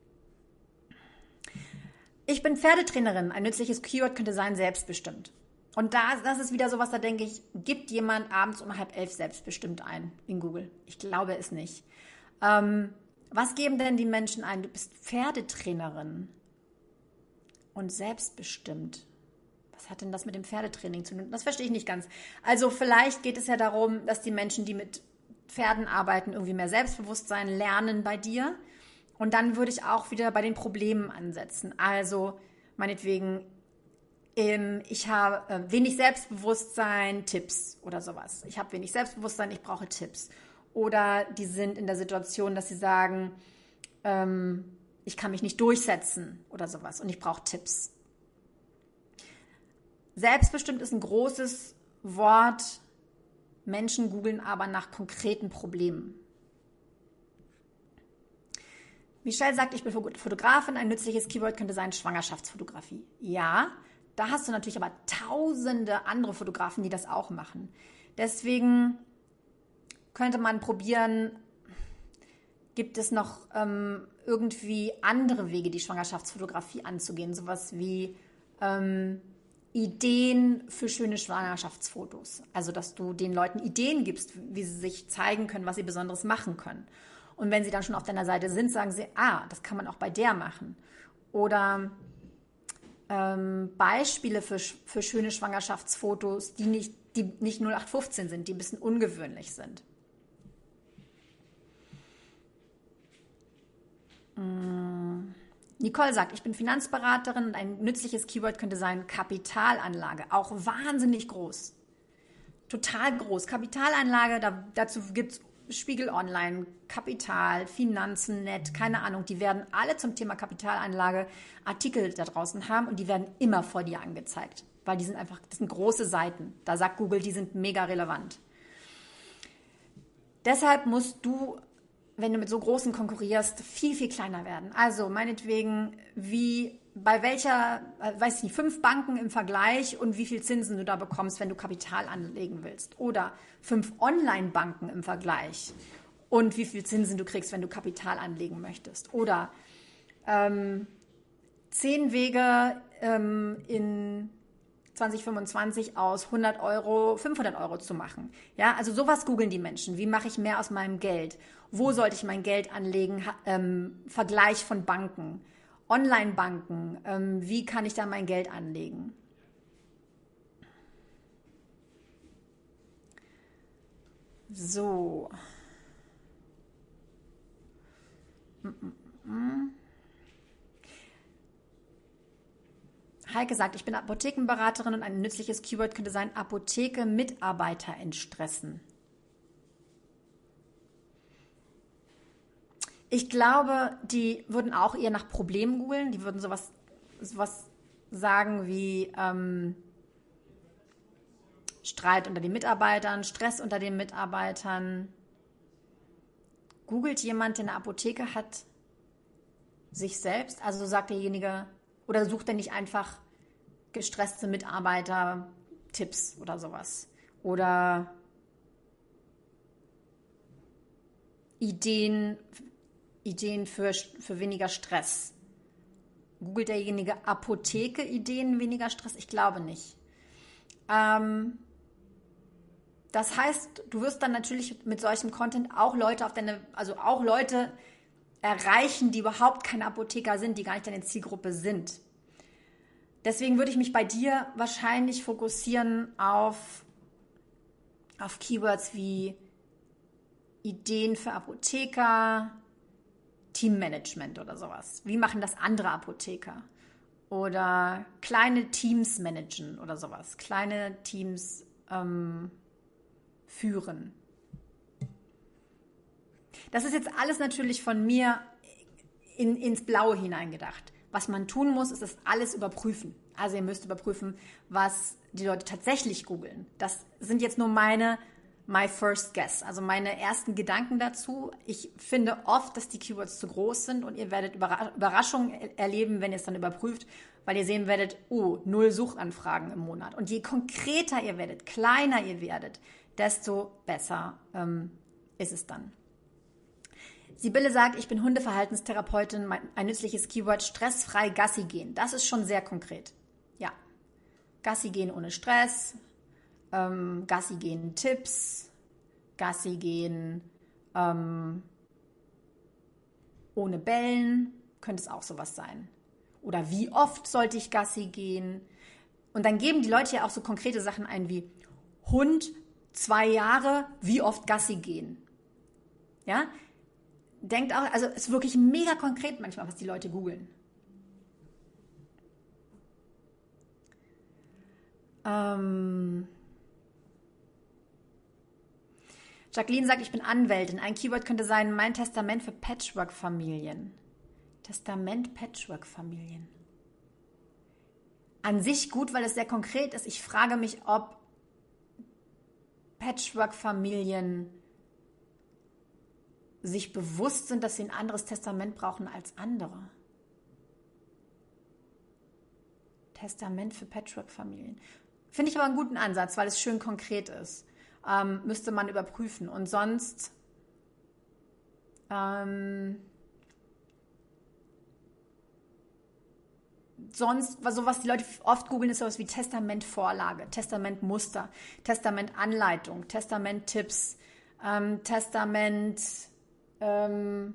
Ich bin Pferdetrainerin. Ein nützliches Keyword könnte sein, selbstbestimmt. Und da, das ist wieder sowas, da denke ich, gibt jemand abends um halb elf selbstbestimmt ein in Google? Ich glaube es nicht. Ähm, was geben denn die Menschen ein? Du bist Pferdetrainerin und selbstbestimmt. Was hat denn das mit dem Pferdetraining zu tun? Das verstehe ich nicht ganz. Also vielleicht geht es ja darum, dass die Menschen, die mit Pferden arbeiten, irgendwie mehr Selbstbewusstsein lernen bei dir. Und dann würde ich auch wieder bei den Problemen ansetzen. Also meinetwegen, ähm, ich habe äh, wenig Selbstbewusstsein, Tipps oder sowas. Ich habe wenig Selbstbewusstsein, ich brauche Tipps. Oder die sind in der Situation, dass sie sagen, ähm, ich kann mich nicht durchsetzen oder sowas und ich brauche Tipps. Selbstbestimmt ist ein großes Wort. Menschen googeln aber nach konkreten Problemen. Michelle sagt, ich bin Fotografin, ein nützliches Keyword könnte sein Schwangerschaftsfotografie. Ja, da hast du natürlich aber tausende andere Fotografen, die das auch machen. Deswegen könnte man probieren, gibt es noch ähm, irgendwie andere Wege, die Schwangerschaftsfotografie anzugehen. Sowas wie ähm, Ideen für schöne Schwangerschaftsfotos. Also, dass du den Leuten Ideen gibst, wie sie sich zeigen können, was sie Besonderes machen können. Und wenn sie dann schon auf deiner Seite sind, sagen sie, ah, das kann man auch bei der machen. Oder ähm, Beispiele für, für schöne Schwangerschaftsfotos, die nicht, die nicht null acht fünfzehn sind, die ein bisschen ungewöhnlich sind. Hm. Nicole sagt, ich bin Finanzberaterin und ein nützliches Keyword könnte sein Kapitalanlage. Auch wahnsinnig groß. Total groß. Kapitalanlage, da, dazu gibt es Spiegel Online, Kapital, Finanzen, Net, keine Ahnung, die werden alle zum Thema Kapitalanlage Artikel da draußen haben und die werden immer vor dir angezeigt, weil die sind einfach, das sind große Seiten. Da sagt Google, die sind mega relevant. Deshalb musst du, wenn du mit so großen konkurrierst, viel, viel kleiner werden. Also meinetwegen, wie bei welcher, weiß ich nicht, fünf Banken im Vergleich und wie viel Zinsen du da bekommst, wenn du Kapital anlegen willst. Oder fünf Online-Banken im Vergleich und wie viel Zinsen du kriegst, wenn du Kapital anlegen möchtest. Oder ähm, zehn Wege ähm, in zwanzig fünfundzwanzig aus hundert Euro fünfhundert Euro zu machen. Ja, also sowas googeln die Menschen. Wie mache ich mehr aus meinem Geld? Wo sollte ich mein Geld anlegen? Ähm, Vergleich von Banken. Online-Banken, ähm, wie kann ich da mein Geld anlegen? So. Heike sagt, ich bin Apothekenberaterin und ein nützliches Keyword könnte sein, Apotheke Mitarbeiter entstressen. Ich glaube, die würden auch eher nach Problemen googeln. Die würden sowas, sowas sagen wie ähm, Streit unter den Mitarbeitern, Stress unter den Mitarbeitern. Googelt jemand, der eine Apotheke hat, sich selbst? Also sagt derjenige, oder sucht er nicht einfach gestresste Mitarbeiter, Tipps oder sowas? Oder Ideen Ideen für, für weniger Stress. Googelt derjenige Apotheke Ideen weniger Stress? Ich glaube nicht. Ähm, das heißt, du wirst dann natürlich mit solchem Content auch Leute auf deine, also auch Leute erreichen, die überhaupt keine Apotheker sind, die gar nicht deine Zielgruppe sind. Deswegen würde ich mich bei dir wahrscheinlich fokussieren auf, auf Keywords wie Ideen für Apotheker, Teammanagement oder sowas. Wie machen das andere Apotheker? Oder kleine Teams managen oder sowas. Kleine Teams ähm, führen. Das ist jetzt alles natürlich von mir in, ins Blaue hineingedacht. Was man tun muss, ist das alles überprüfen. Also ihr müsst überprüfen, was die Leute tatsächlich googeln. Das sind jetzt nur meine my first guess, also meine ersten Gedanken dazu. Ich finde oft, dass die Keywords zu groß sind und ihr werdet Überraschungen erleben, wenn ihr es dann überprüft, weil ihr sehen werdet, oh, null Suchanfragen im Monat. Und je konkreter ihr werdet, kleiner ihr werdet, desto besser ähm, ist es dann. Sibylle sagt, ich bin Hundeverhaltenstherapeutin, ein nützliches Keyword, stressfrei Gassi gehen. Das ist schon sehr konkret. Ja, Gassi gehen ohne Stress, ähm, Gassi gehen Tipps, Gassi gehen ähm, ohne Bellen, könnte es auch sowas sein. Oder wie oft sollte ich Gassi gehen? Und dann geben die Leute ja auch so konkrete Sachen ein wie Hund, zwei Jahre, wie oft Gassi gehen. Ja, denkt auch, also es ist wirklich mega konkret manchmal, was die Leute googeln. Ähm Jacqueline sagt, ich bin Anwältin. Ein Keyword könnte sein, mein Testament für Patchwork-Familien. Testament Patchwork-Familien. An sich gut, weil es sehr konkret ist. Ich frage mich, ob Patchwork-Familien sich bewusst sind, dass sie ein anderes Testament brauchen als andere. Testament für Patchwork-Familien. Finde ich aber einen guten Ansatz, weil es schön konkret ist. Ähm, müsste man überprüfen. Und sonst ähm, sonst, so was die Leute oft googeln, ist sowas wie Testamentvorlage, Testamentmuster, Testamentanleitung, Testamenttipps, ähm, Testament ähm,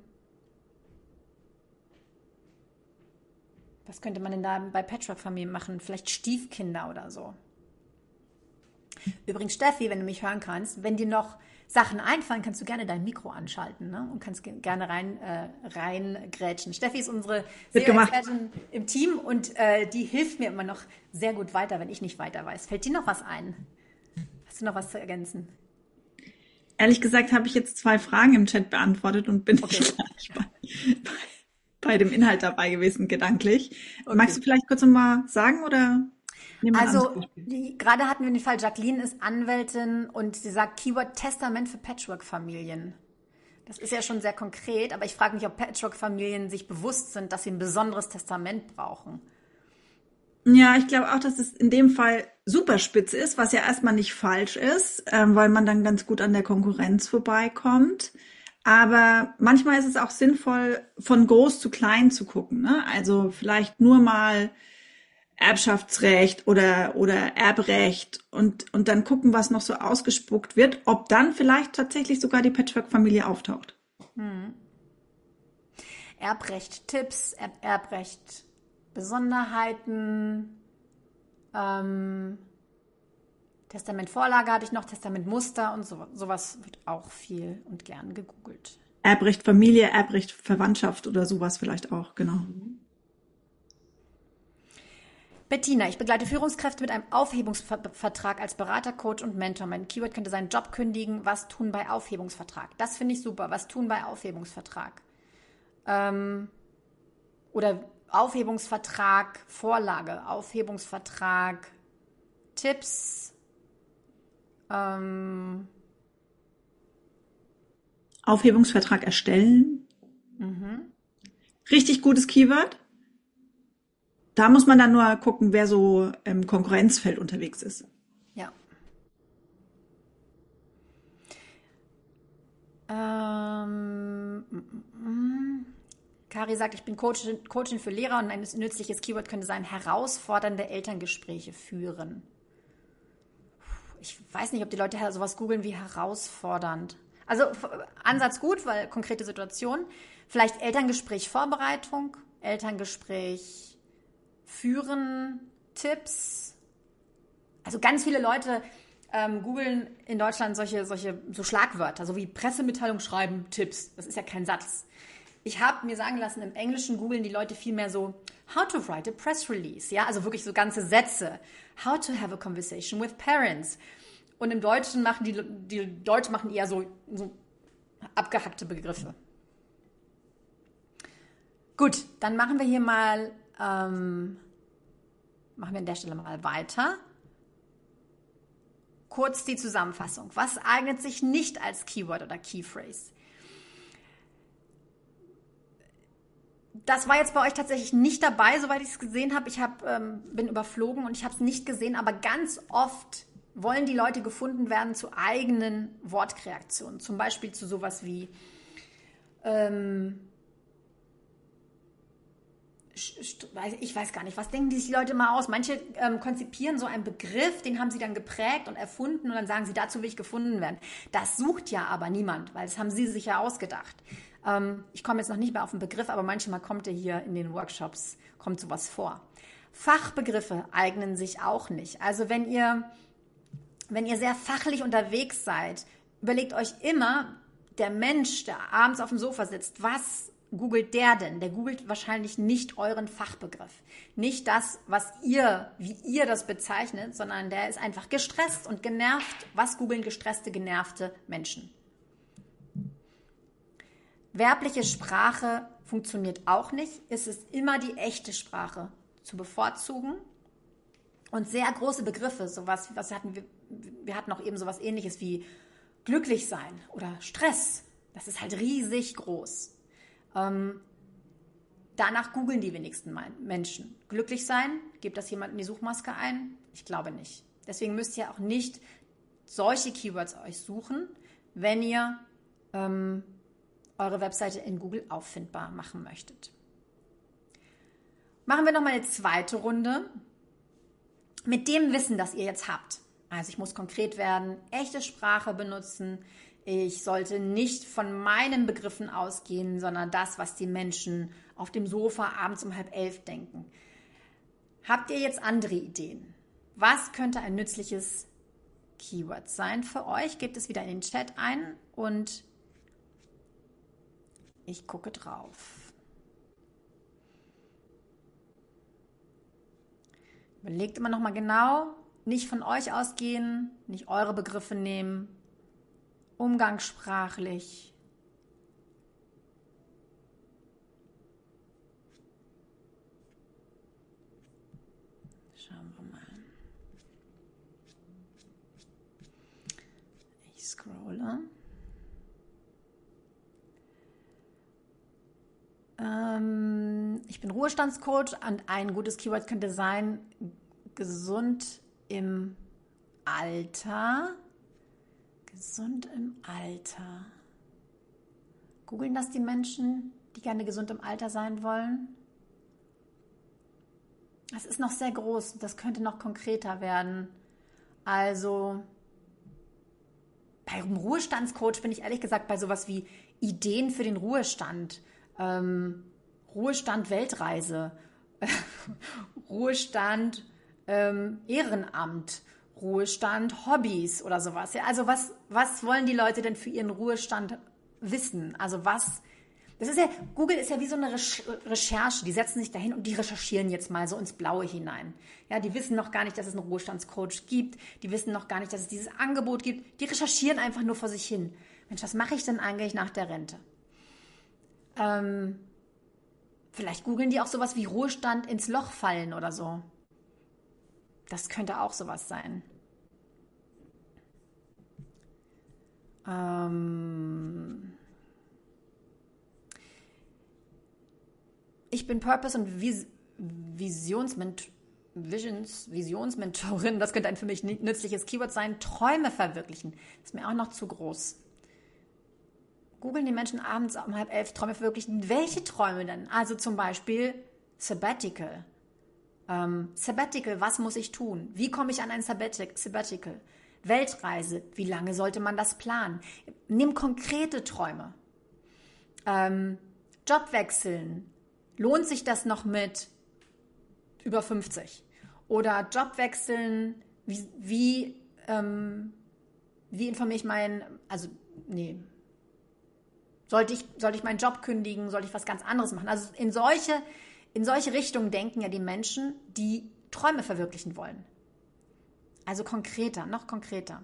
was könnte man denn da bei Patchwork-Familien machen? Vielleicht Stiefkinder oder so. Übrigens, Steffi, wenn du mich hören kannst, wenn dir noch Sachen einfallen, kannst du gerne dein Mikro anschalten, ne? Und kannst gerne rein äh, reingrätschen. Steffi ist unsere Expertin im Team und äh, die hilft mir immer noch sehr gut weiter, wenn ich nicht weiter weiß. Fällt dir noch was ein? Hast du noch was zu ergänzen? Ehrlich gesagt habe ich jetzt zwei Fragen im Chat beantwortet und bin okay. nicht bei, bei dem Inhalt dabei gewesen, gedanklich. Okay. Magst du vielleicht kurz nochmal sagen oder? Also, die, gerade hatten wir den Fall, Jacqueline ist Anwältin und sie sagt Keyword Testament für Patchwork-Familien. Das ist ja schon sehr konkret, aber ich frage mich, ob Patchwork-Familien sich bewusst sind, dass sie ein besonderes Testament brauchen. Ja, ich glaube auch, dass es in dem Fall super spitz ist, was ja erstmal nicht falsch ist, ähm, weil man dann ganz gut an der Konkurrenz vorbeikommt. Aber manchmal ist es auch sinnvoll, von groß zu klein zu gucken, ne? Also vielleicht nur mal Erbschaftsrecht oder, oder Erbrecht und, und dann gucken, was noch so ausgespuckt wird, ob dann vielleicht tatsächlich sogar die Patchwork-Familie auftaucht. Hm. Erbrecht-Tipps, Erb Erbrecht-Besonderheiten, ähm, Testamentvorlage hatte ich noch, Testamentmuster und so, sowas wird auch viel und gern gegoogelt. Erbrecht Familie, Erbrecht Verwandtschaft oder sowas vielleicht auch, genau. Mhm. Bettina, ich begleite Führungskräfte mit einem Aufhebungsvertrag als Berater, Coach und Mentor. Mein Keyword könnte sein, Job kündigen, was tun bei Aufhebungsvertrag. Das finde ich super. Was tun bei Aufhebungsvertrag? Ähm, oder Aufhebungsvertrag, Vorlage, Aufhebungsvertrag, Tipps. Ähm, Aufhebungsvertrag erstellen. Mhm. Richtig gutes Keyword. Da muss man dann nur gucken, wer so im Konkurrenzfeld unterwegs ist. Ja. Ähm, mm, mm. Kari sagt, ich bin Coachin, Coachin für Lehrer und ein nützliches Keyword könnte sein, herausfordernde Elterngespräche führen. Ich weiß nicht, ob die Leute sowas googeln wie herausfordernd. Also Ansatz gut, weil konkrete Situation. Vielleicht Elterngespräch Vorbereitung, Elterngespräch führen, Tipps. Also ganz viele Leute ähm, googeln in Deutschland solche, solche so Schlagwörter, so wie Pressemitteilung schreiben, Tipps. Das ist ja kein Satz. Ich habe mir sagen lassen, im Englischen googeln die Leute viel mehr so how to write a press release, ja, also wirklich so ganze Sätze. How to have a conversation with parents. Und im Deutschen machen die, die Deutschen machen eher so, so abgehackte Begriffe. Gut, dann machen wir hier mal ähm, machen wir an der Stelle mal weiter. Kurz die Zusammenfassung. Was eignet sich nicht als Keyword oder Keyphrase? Das war jetzt bei euch tatsächlich nicht dabei, soweit ich es gesehen habe. Ich hab, ähm, bin überflogen und ich habe es nicht gesehen, aber ganz oft wollen die Leute gefunden werden zu eigenen Wortkreationen. Zum Beispiel zu sowas wie ähm, ich weiß gar nicht, was denken die sich die Leute mal aus? Manche ähm, konzipieren so einen Begriff, den haben sie dann geprägt und erfunden und dann sagen sie, dazu will ich gefunden werden. Das sucht ja aber niemand, weil das haben sie sich ja ausgedacht. Ähm, ich komme jetzt noch nicht mehr auf den Begriff, aber manchmal kommt er hier in den Workshops, kommt sowas vor. Fachbegriffe eignen sich auch nicht. Also wenn ihr, wenn ihr sehr fachlich unterwegs seid, überlegt euch immer, der Mensch, der abends auf dem Sofa sitzt, was googelt der denn? Der googelt wahrscheinlich nicht euren Fachbegriff. Nicht das, was ihr, wie ihr das bezeichnet, sondern der ist einfach gestresst und genervt. Was googeln gestresste, genervte Menschen? Werbliche Sprache funktioniert auch nicht. Es ist immer die echte Sprache zu bevorzugen. Und sehr große Begriffe, sowas, was hatten wir, wir hatten auch eben sowas Ähnliches wie glücklich sein oder Stress. Das ist halt riesig groß. Ähm, danach googeln die wenigsten Menschen. Glücklich sein, gibt das jemand in die Suchmaske ein? Ich glaube nicht. Deswegen müsst ihr auch nicht solche Keywords euch suchen, wenn ihr ähm, eure Webseite in Google auffindbar machen möchtet. Machen wir nochmal eine zweite Runde mit dem Wissen, das ihr jetzt habt. Also ich muss konkret werden, echte Sprache benutzen. Ich sollte nicht von meinen Begriffen ausgehen, sondern das, was die Menschen auf dem Sofa abends um halb elf denken. Habt ihr jetzt andere Ideen? Was könnte ein nützliches Keyword sein für euch? Gebt es wieder in den Chat ein und ich gucke drauf. Überlegt immer noch mal genau, nicht von euch ausgehen, nicht eure Begriffe nehmen. Umgangssprachlich. Schauen wir mal. Ich scrolle. Ähm, ich bin Ruhestandscoach und ein gutes Keyword könnte sein, gesund im Alter. Gesund im Alter. Googeln das die Menschen, die gerne gesund im Alter sein wollen? Das ist noch sehr groß. Das könnte noch konkreter werden. Also beim Ruhestandscoach bin ich ehrlich gesagt bei sowas wie Ideen für den Ruhestand. Ähm, Ruhestand Weltreise. Ruhestand ähm, Ehrenamt. Ruhestand, Hobbys oder sowas. Ja, also was, was wollen die Leute denn für ihren Ruhestand wissen? Also was, das ist ja, Google ist ja wie so eine Recherche. Die setzen sich dahin und die recherchieren jetzt mal so ins Blaue hinein. Ja, die wissen noch gar nicht, dass es einen Ruhestandscoach gibt. Die wissen noch gar nicht, dass es dieses Angebot gibt. Die recherchieren einfach nur vor sich hin. Mensch, was mache ich denn eigentlich nach der Rente? Ähm, vielleicht googeln die auch sowas wie Ruhestand ins Loch fallen oder so. Das könnte auch sowas sein. Ähm ich bin Purpose- und Vis Visionsment Visions, Visionsmentorin. Das könnte ein für mich nützliches Keyword sein. Träume verwirklichen. Das ist mir auch noch zu groß. Googeln die Menschen abends um halb elf Träume verwirklichen. Welche Träume denn? Also zum Beispiel Sabbatical. Ähm, Sabbatical, was muss ich tun? Wie komme ich an ein Sabbatic, Sabbatical? Weltreise, wie lange sollte man das planen? Nimm konkrete Träume. Ähm, Job wechseln, lohnt sich das noch mit über fünfzig? Oder Job wechseln, wie, wie, ähm, wie informiere ich meinen, also nee, sollte ich, sollte ich meinen Job kündigen, sollte ich was ganz anderes machen? Also in solche In solche Richtungen denken ja die Menschen, die Träume verwirklichen wollen. Also konkreter, noch konkreter.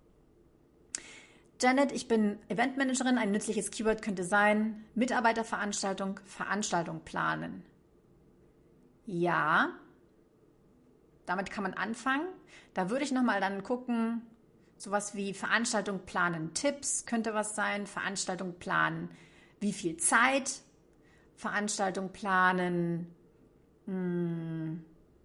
Janet, ich bin Eventmanagerin. Ein nützliches Keyword könnte sein, Mitarbeiterveranstaltung, Veranstaltung planen. Ja, damit kann man anfangen. Da würde ich nochmal dann gucken, sowas wie Veranstaltung planen, Tipps könnte was sein, Veranstaltung planen, wie viel Zeit, Veranstaltung planen, mh,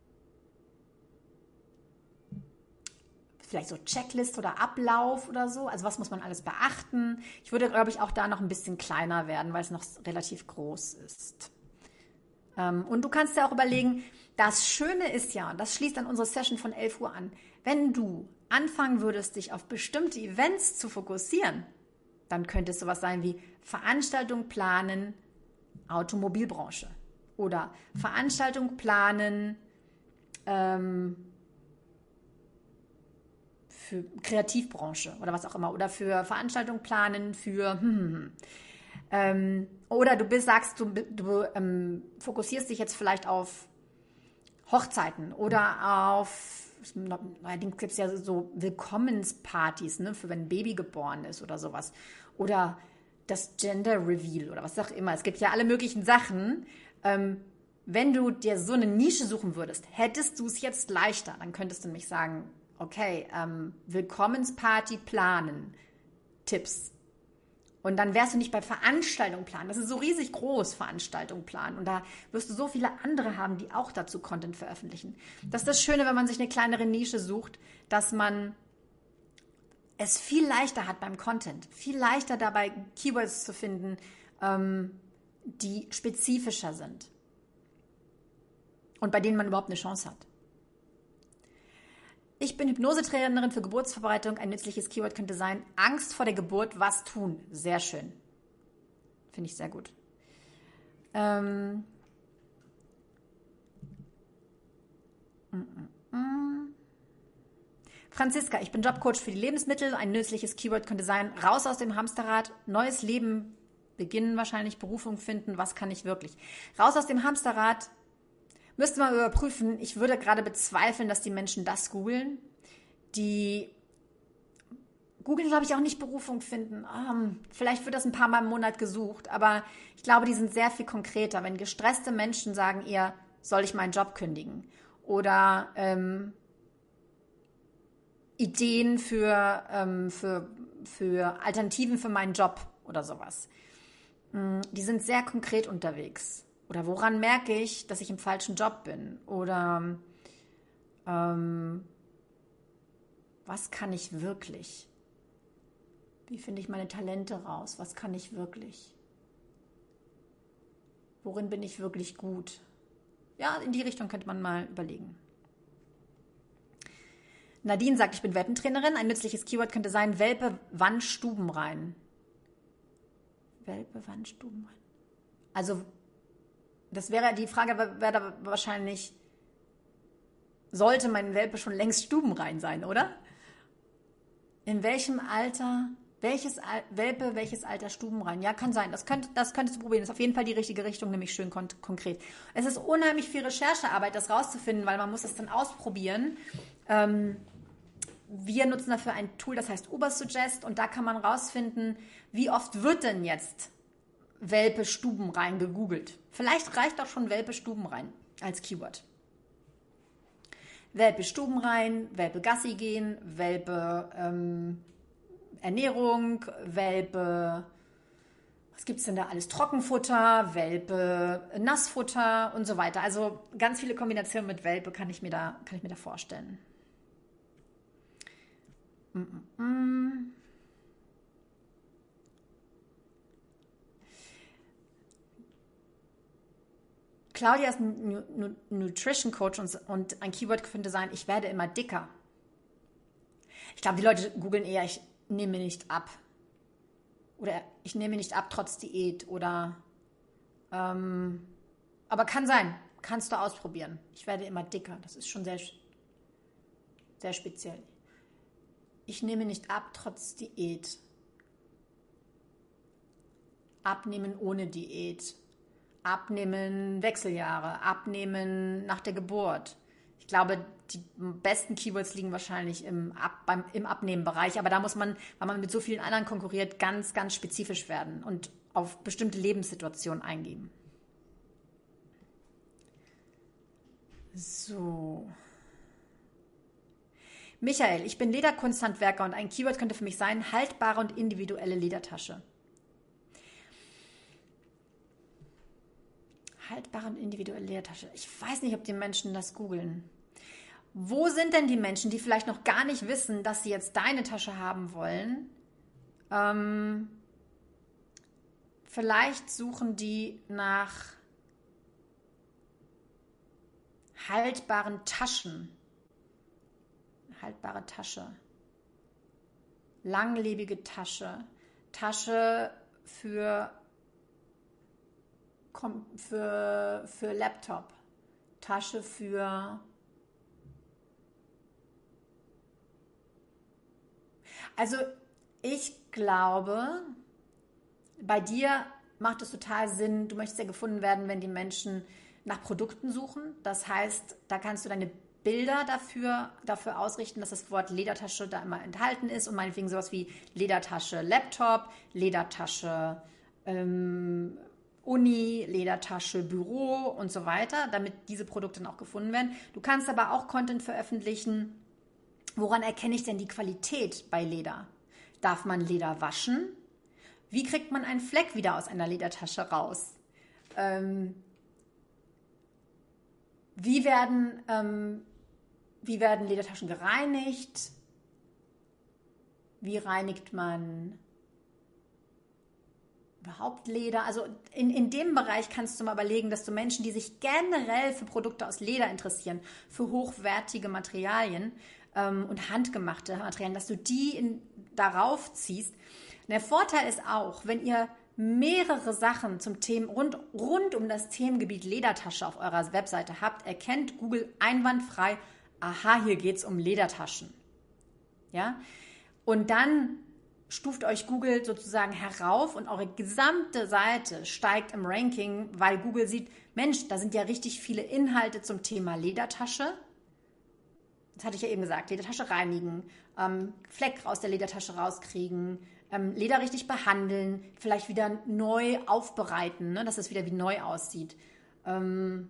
vielleicht so Checklist oder Ablauf oder so. Also was muss man alles beachten? Ich würde, glaube ich, auch da noch ein bisschen kleiner werden, weil es noch relativ groß ist. Ähm, und du kannst dir auch überlegen, das Schöne ist ja, und das schließt an unsere Session von elf Uhr an, wenn du anfangen würdest, dich auf bestimmte Events zu fokussieren, dann könnte es sowas sein wie Veranstaltung planen, Automobilbranche oder Veranstaltung planen, ähm, für Kreativbranche oder was auch immer oder für Veranstaltung planen für hm, hm, hm. Ähm, oder du bist, sagst, du, du ähm, fokussierst dich jetzt vielleicht auf Hochzeiten oder auf, allerdings gibt es ja so Willkommenspartys, ne, für wenn ein Baby geboren ist oder sowas. Oder das Gender Reveal oder was auch immer. Es gibt ja alle möglichen Sachen. Ähm, wenn du dir so eine Nische suchen würdest, hättest du es jetzt leichter. Dann könntest du nämlich sagen, okay, ähm, Willkommensparty planen, Tipps. Und dann wärst du nicht bei Veranstaltung planen. Das ist so riesig groß, Veranstaltung planen. Und da wirst du so viele andere haben, die auch dazu Content veröffentlichen. Das ist das Schöne, wenn man sich eine kleinere Nische sucht, dass man es viel leichter hat beim Content. Viel leichter dabei, Keywords zu finden, ähm, die spezifischer sind. Und bei denen man überhaupt eine Chance hat. Ich bin Hypnosetrainerin für Geburtsvorbereitung. Ein nützliches Keyword könnte sein, Angst vor der Geburt, was tun? Sehr schön. Finde ich sehr gut. Ähm. Mm, mm, mm. Franziska, ich bin Jobcoach für die Lebensmittel. Ein nützliches Keyword könnte sein, raus aus dem Hamsterrad, neues Leben beginnen wahrscheinlich, Berufung finden, was kann ich wirklich? Raus aus dem Hamsterrad. Müsste man überprüfen, ich würde gerade bezweifeln, dass die Menschen das googeln. Die googeln, glaube ich, auch nicht Berufung finden. Um, vielleicht wird das ein paar Mal im Monat gesucht, aber ich glaube, die sind sehr viel konkreter. Wenn gestresste Menschen sagen eher, soll ich meinen Job kündigen? Oder ähm, Ideen für, ähm, für, für Alternativen für meinen Job oder sowas. Die sind sehr konkret unterwegs. Oder woran merke ich, dass ich im falschen Job bin? Oder ähm, was kann ich wirklich? Wie finde ich meine Talente raus? Was kann ich wirklich? Worin bin ich wirklich gut? Ja, in die Richtung könnte man mal überlegen. Nadine sagt, ich bin Welpentrainerin. Ein nützliches Keyword könnte sein, Welpe, wann Stuben rein? Welpe, wann Stuben rein? Also das wäre die Frage, wäre da wahrscheinlich, sollte mein Welpe schon längst stubenrein sein, oder? In welchem Alter, welches Al- Welpe, welches Alter stubenrein? Ja, kann sein. Das, könnt, das könntest du probieren. Das ist auf jeden Fall die richtige Richtung, nämlich schön kon- konkret. Es ist unheimlich viel Recherchearbeit, das rauszufinden, weil man muss es dann ausprobieren. Ähm, wir nutzen dafür ein Tool, das heißt Ubersuggest, und da kann man rausfinden, wie oft wird denn jetzt Welpe stubenrein gegoogelt. Vielleicht reicht auch schon Welpe stubenrein als Keyword. Welpe stubenrein, Welpe Gassi gehen, Welpe ähm, Ernährung, Welpe, was gibt es denn da alles? Trockenfutter, Welpe Nassfutter und so weiter. Also ganz viele Kombinationen mit Welpe kann ich mir da, kann ich mir da vorstellen. Mm-mm. Claudia ist ein Nu- Nutrition Coach und, und ein Keyword könnte sein, ich werde immer dicker. Ich glaube, die Leute googeln eher, ich nehme nicht ab. Oder ich nehme nicht ab trotz Diät. Oder, ähm, aber kann sein, kannst du ausprobieren. Ich werde immer dicker, das ist schon sehr, sehr speziell. Ich nehme nicht ab trotz Diät. Abnehmen ohne Diät. Abnehmen Wechseljahre, abnehmen nach der Geburt. Ich glaube, die besten Keywords liegen wahrscheinlich im, Ab, beim, im Abnehmenbereich, aber da muss man, weil man mit so vielen anderen konkurriert, ganz, ganz spezifisch werden und auf bestimmte Lebenssituationen eingeben. So. Michael, ich bin Lederkunsthandwerker und ein Keyword könnte für mich sein, haltbare und individuelle Ledertasche. Haltbare und individuelle Ledertasche. Ich weiß nicht, ob die Menschen das googeln. Wo sind denn die Menschen, die vielleicht noch gar nicht wissen, dass sie jetzt deine Tasche haben wollen? Ähm, vielleicht suchen die nach haltbaren Taschen. Haltbare Tasche. Langlebige Tasche. Tasche für, für, für Laptop. Tasche für... Also ich glaube, bei dir macht es total Sinn, du möchtest ja gefunden werden, wenn die Menschen nach Produkten suchen. Das heißt, da kannst du deine Bilder dafür, dafür ausrichten, dass das Wort Ledertasche da immer enthalten ist und meinetwegen sowas wie Ledertasche Laptop, Ledertasche ähm, Uni, Ledertasche Büro und so weiter, damit diese Produkte dann auch gefunden werden. Du kannst aber auch Content veröffentlichen. Woran erkenne ich denn die Qualität bei Leder? Darf man Leder waschen? Wie kriegt man einen Fleck wieder aus einer Ledertasche raus? Ähm, wie, werden, ähm, wie werden Ledertaschen gereinigt? Wie reinigt man überhaupt Leder? Also in, in dem Bereich kannst du mal überlegen, dass du Menschen, die sich generell für Produkte aus Leder interessieren, für hochwertige Materialien, und handgemachte Materialien, dass du die in, darauf ziehst. Und der Vorteil ist auch, wenn ihr mehrere Sachen zum Thema, rund, rund um das Themengebiet Ledertasche auf eurer Webseite habt, erkennt Google einwandfrei, aha, hier geht es um Ledertaschen. Ja? Und dann stuft euch Google sozusagen herauf und eure gesamte Seite steigt im Ranking, weil Google sieht, Mensch, da sind ja richtig viele Inhalte zum Thema Ledertasche. Das hatte ich ja eben gesagt, Ledertasche reinigen, ähm, Fleck aus der Ledertasche rauskriegen, ähm, Leder richtig behandeln, vielleicht wieder neu aufbereiten, ne, dass es wieder wie neu aussieht. Ähm,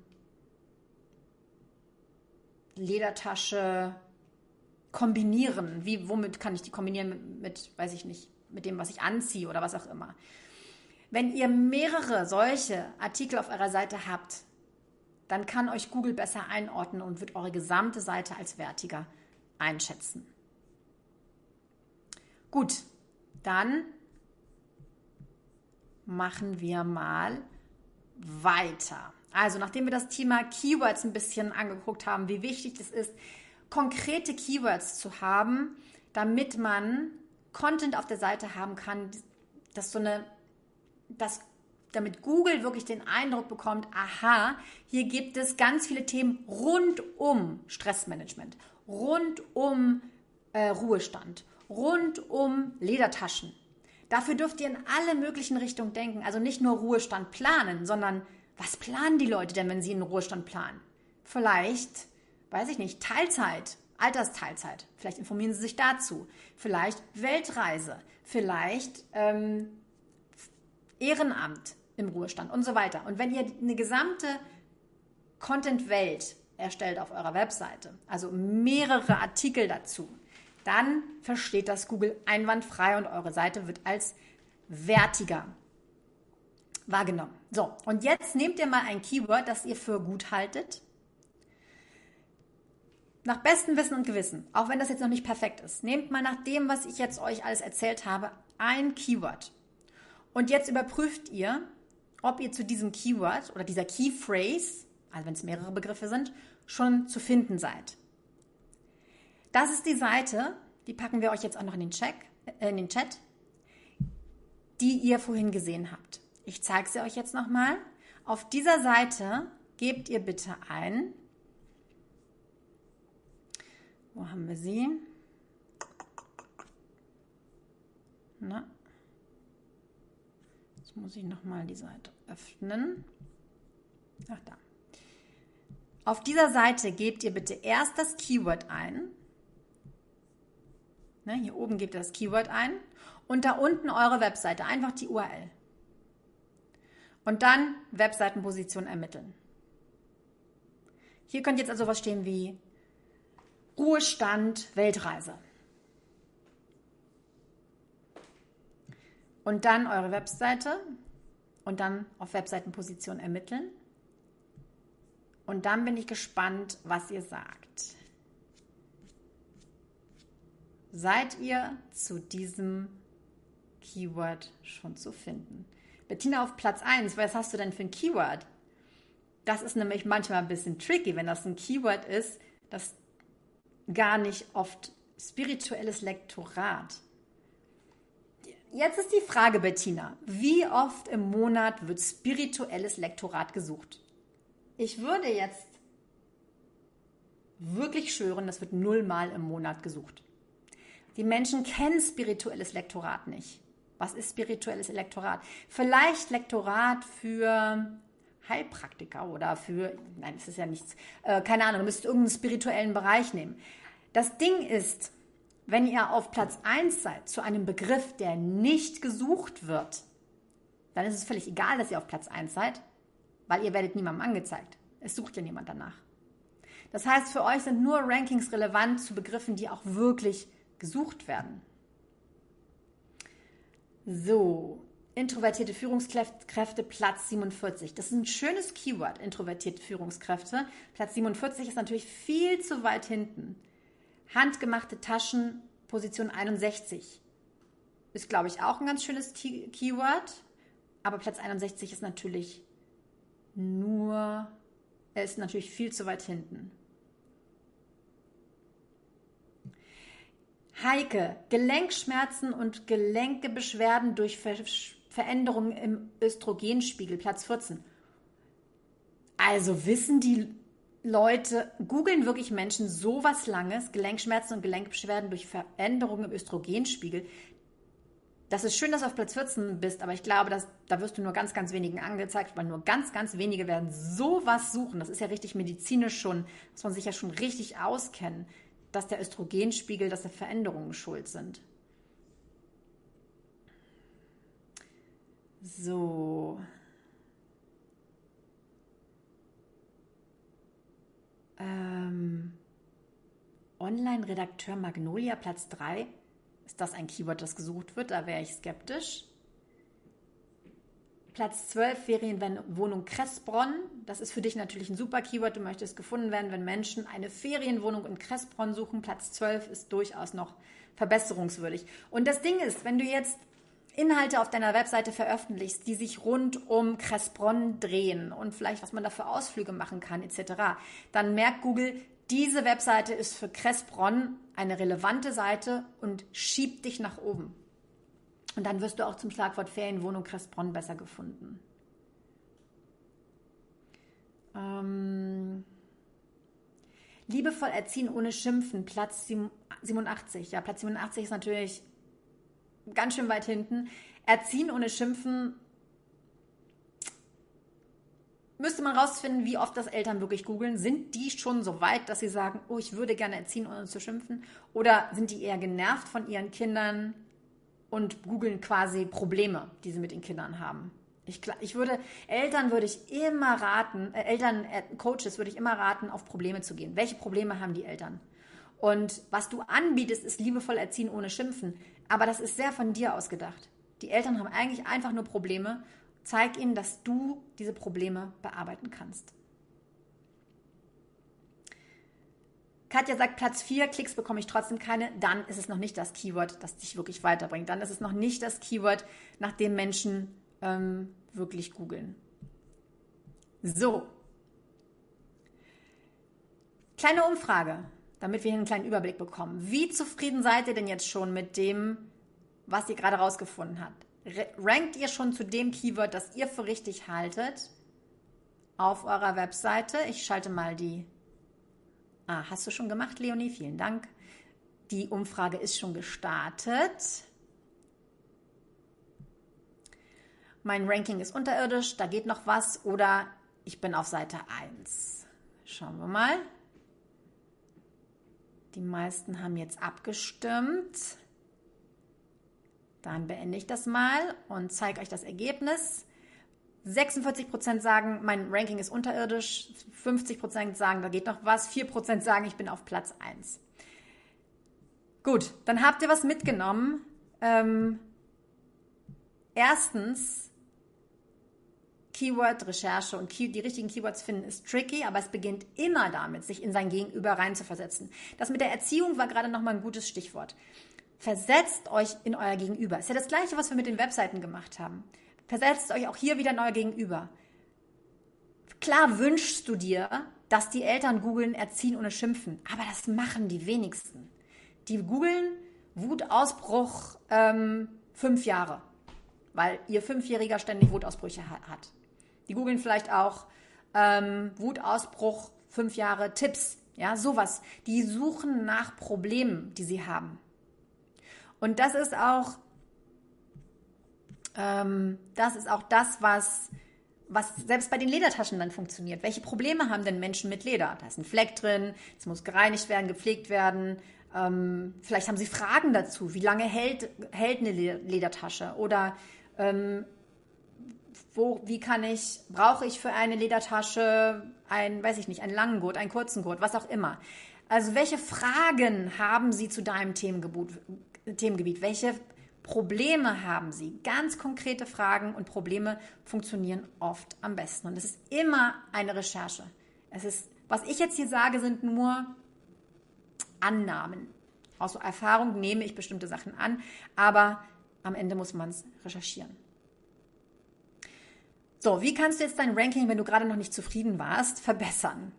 Ledertasche kombinieren, wie, womit kann ich die kombinieren mit, mit, weiß ich nicht, mit dem, was ich anziehe oder was auch immer. Wenn ihr mehrere solche Artikel auf eurer Seite habt, dann kann euch Google besser einordnen und wird eure gesamte Seite als wertiger einschätzen. Gut, dann machen wir mal weiter. Also, nachdem wir das Thema Keywords ein bisschen angeguckt haben, wie wichtig es ist, konkrete Keywords zu haben, damit man Content auf der Seite haben kann, dass so eine, das damit Google wirklich den Eindruck bekommt, aha, hier gibt es ganz viele Themen rund um Stressmanagement, rund um äh, Ruhestand, rund um Ledertaschen. Dafür dürft ihr in alle möglichen Richtungen denken. Also nicht nur Ruhestand planen, sondern was planen die Leute denn, wenn sie einen Ruhestand planen? Vielleicht, weiß ich nicht, Teilzeit, Altersteilzeit. Vielleicht informieren sie sich dazu. Vielleicht Weltreise. Vielleicht ähm, Ehrenamt im Ruhestand und so weiter. Und wenn ihr eine gesamte Content-Welt erstellt auf eurer Webseite, also mehrere Artikel dazu, dann versteht das Google einwandfrei und eure Seite wird als wertiger wahrgenommen. So, und jetzt nehmt ihr mal ein Keyword, das ihr für gut haltet. Nach bestem Wissen und Gewissen, auch wenn das jetzt noch nicht perfekt ist, nehmt mal nach dem, was ich jetzt euch alles erzählt habe, ein Keyword. Und jetzt überprüft ihr, ob ihr zu diesem Keyword oder dieser Keyphrase, also wenn es mehrere Begriffe sind, schon zu finden seid. Das ist die Seite, die packen wir euch jetzt auch noch in den, Check, äh, in den Chat, die ihr vorhin gesehen habt. Ich zeige sie euch jetzt nochmal. Auf dieser Seite gebt ihr bitte ein, wo haben wir sie? Na? Jetzt muss ich nochmal die Seite öffnen. Ach da. Auf dieser Seite gebt ihr bitte erst das Keyword ein. Ne, hier oben gebt ihr das Keyword ein und da unten eure Webseite, einfach die U R L. Und dann Webseitenposition ermitteln. Hier könnte jetzt also was stehen wie Ruhestand, Weltreise. Und dann eure Webseite und dann auf Webseitenposition ermitteln. Und dann bin ich gespannt, was ihr sagt. Seid ihr zu diesem Keyword schon zu finden? Bettina auf Platz eins, was hast du denn für ein Keyword? Das ist nämlich manchmal ein bisschen tricky, wenn das ein Keyword ist, das gar nicht oft spirituelles Lektorat. Jetzt ist die Frage, Bettina, wie oft im Monat wird spirituelles Lektorat gesucht? Ich würde jetzt wirklich schwören, das wird nullmal im Monat gesucht. Die Menschen kennen spirituelles Lektorat nicht. Was ist spirituelles Lektorat? Vielleicht Lektorat für Heilpraktiker oder für, nein, das ist ja nichts, äh, keine Ahnung, du müsst irgendeinen spirituellen Bereich nehmen. Das Ding ist, wenn ihr auf Platz eins seid zu einem Begriff, der nicht gesucht wird, dann ist es völlig egal, dass ihr auf Platz eins seid, weil ihr werdet niemandem angezeigt. Es sucht ja niemand danach. Das heißt, für euch sind nur Rankings relevant zu Begriffen, die auch wirklich gesucht werden. So, introvertierte Führungskräfte, Platz siebenundvierzig. Das ist ein schönes Keyword, introvertierte Führungskräfte. Platz siebenundvierzig ist natürlich viel zu weit hinten. Handgemachte Taschen, Position einundsechzig. Ist, glaube ich, auch ein ganz schönes Key- Keyword. Aber Platz einundsechzig ist natürlich nur, er ist natürlich viel zu weit hinten. Heike, Gelenkschmerzen und Gelenkebeschwerden durch Ver Veränderungen im Östrogenspiegel, Platz vierzehn. Also wissen die Leute, googeln wirklich Menschen sowas Langes, Gelenkschmerzen und Gelenkbeschwerden durch Veränderungen im Östrogenspiegel. Das ist schön, dass du auf Platz vierzehn bist, aber ich glaube, dass, da wirst du nur ganz, ganz wenigen angezeigt, weil nur ganz, ganz wenige werden sowas suchen. Das ist ja richtig medizinisch schon, muss man sich ja schon richtig auskennen, dass der Östrogenspiegel, dass da Veränderungen schuld sind. So. Ähm, Online-Redakteur Magnolia, Platz drei. Ist das ein Keyword, das gesucht wird? Da wäre ich skeptisch. Platz zwölf, Ferienwohnung Kressbronn. Das ist für dich natürlich ein super Keyword. Du möchtest gefunden werden, wenn Menschen eine Ferienwohnung in Kressbronn suchen. Platz zwölf ist durchaus noch verbesserungswürdig. Und das Ding ist, wenn du jetzt Inhalte auf deiner Webseite veröffentlichst, die sich rund um Kressbronn drehen und vielleicht, was man da für Ausflüge machen kann, et cetera, dann merkt Google, diese Webseite ist für Kressbronn eine relevante Seite und schiebt dich nach oben. Und dann wirst du auch zum Schlagwort Ferienwohnung Kressbronn besser gefunden. Ähm, liebevoll erziehen ohne Schimpfen, Platz siebenundachtzig. Ja, Platz siebenundachtzig ist natürlich ganz schön weit hinten. Erziehen ohne Schimpfen, müsste man rausfinden, wie oft das Eltern wirklich googeln. Sind die schon so weit, dass sie sagen, oh, ich würde gerne erziehen, ohne zu schimpfen? Oder sind die eher genervt von ihren Kindern und googeln quasi Probleme, die sie mit den Kindern haben? Ich, ich würde, Eltern würde ich immer raten, äh, Eltern, äh, Coaches würde ich immer raten, auf Probleme zu gehen. Welche Probleme haben die Eltern? Und was du anbietest, ist liebevoll erziehen ohne Schimpfen. Aber das ist sehr von dir ausgedacht. Die Eltern haben eigentlich einfach nur Probleme. Zeig ihnen, dass du diese Probleme bearbeiten kannst. Katja sagt, Platz vier, Klicks bekomme ich trotzdem keine. Dann ist es noch nicht das Keyword, das dich wirklich weiterbringt. Dann ist es noch nicht das Keyword, nach dem Menschen ähm, wirklich googeln. So. Kleine Umfrage, damit wir hier einen kleinen Überblick bekommen. Wie zufrieden seid ihr denn jetzt schon mit dem, was ihr gerade rausgefunden habt? Rankt ihr schon zu dem Keyword, das ihr für richtig haltet, auf eurer Webseite? Ich schalte mal die... Ah, hast du schon gemacht, Leonie? Vielen Dank. Die Umfrage ist schon gestartet. Mein Ranking ist unterirdisch, da geht noch was. Oder ich bin auf Seite eins. Schauen wir mal. Die meisten haben jetzt abgestimmt. Dann beende ich das mal und zeige euch das Ergebnis. sechsundvierzig Prozent sagen, mein Ranking ist unterirdisch, fünfzig Prozent sagen, da geht noch was, vier Prozent sagen, ich bin auf Platz eins. Gut, dann habt ihr was mitgenommen. Ähm, erstens, Keyword-Recherche und Key- die richtigen Keywords finden ist tricky, aber es beginnt immer damit, sich in sein Gegenüber reinzuversetzen. Das mit der Erziehung war gerade nochmal ein gutes Stichwort. Versetzt euch in euer Gegenüber. Ist ja das Gleiche, was wir mit den Webseiten gemacht haben. Versetzt euch auch hier wieder in euer Gegenüber. Klar wünschst du dir, dass die Eltern googeln, erziehen ohne schimpfen, aber das machen die wenigsten. Die googeln Wutausbruch ähm, fünf Jahre, weil ihr Fünfjähriger ständig Wutausbrüche ha- hat. Die googeln vielleicht auch ähm, Wutausbruch fünf Jahre Tipps, ja, sowas. Die suchen nach Problemen, die sie haben. Und das ist auch, ähm, das ist auch das, was, was selbst bei den Ledertaschen dann funktioniert. Welche Probleme haben denn Menschen mit Leder? Da ist ein Fleck drin, es muss gereinigt werden, gepflegt werden. Ähm, vielleicht haben sie Fragen dazu. Wie lange hält, hält eine Ledertasche? Oder ähm, wo, wie kann ich, brauche ich für eine Ledertasche ein, weiß ich nicht, einen langen Gurt, einen kurzen Gurt, was auch immer. Also welche Fragen haben Sie zu deinem Themengebiet? Themengebiet? Welche Probleme haben Sie? Ganz konkrete Fragen und Probleme funktionieren oft am besten. Und es ist immer eine Recherche. Es ist, was ich jetzt hier sage, sind nur Annahmen. Aus Erfahrung nehme ich bestimmte Sachen an, aber am Ende muss man es recherchieren. So, wie kannst du jetzt dein Ranking, wenn du gerade noch nicht zufrieden warst, verbessern?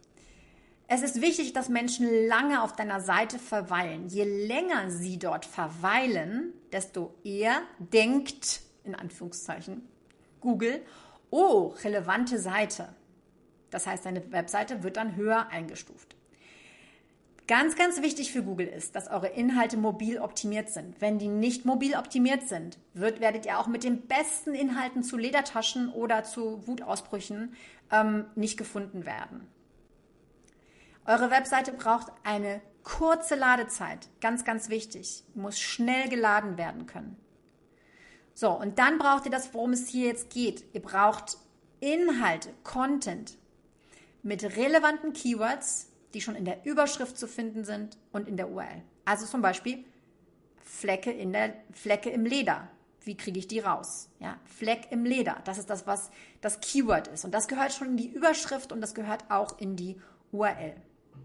Es ist wichtig, dass Menschen lange auf deiner Seite verweilen. Je länger sie dort verweilen, desto eher denkt, in Anführungszeichen, Google, oh, relevante Seite. Das heißt, deine Webseite wird dann höher eingestuft. Ganz, ganz wichtig für Google ist, dass eure Inhalte mobil optimiert sind. Wenn die nicht mobil optimiert sind, wird, werdet ihr auch mit den besten Inhalten zu Ledertaschen oder zu Wutausbrüchen ähm, nicht gefunden werden. Eure Webseite braucht eine kurze Ladezeit. Ganz, ganz wichtig. Muss schnell geladen werden können. So, und dann braucht ihr das, worum es hier jetzt geht. Ihr braucht Inhalte, Content mit relevanten Keywords, die schon in der Überschrift zu finden sind und in der U R L. Also zum Beispiel Flecke, in der, Flecke im Leder. Wie kriege ich die raus? Ja, Fleck im Leder. Das ist das, was das Keyword ist. Und das gehört schon in die Überschrift und das gehört auch in die U R L.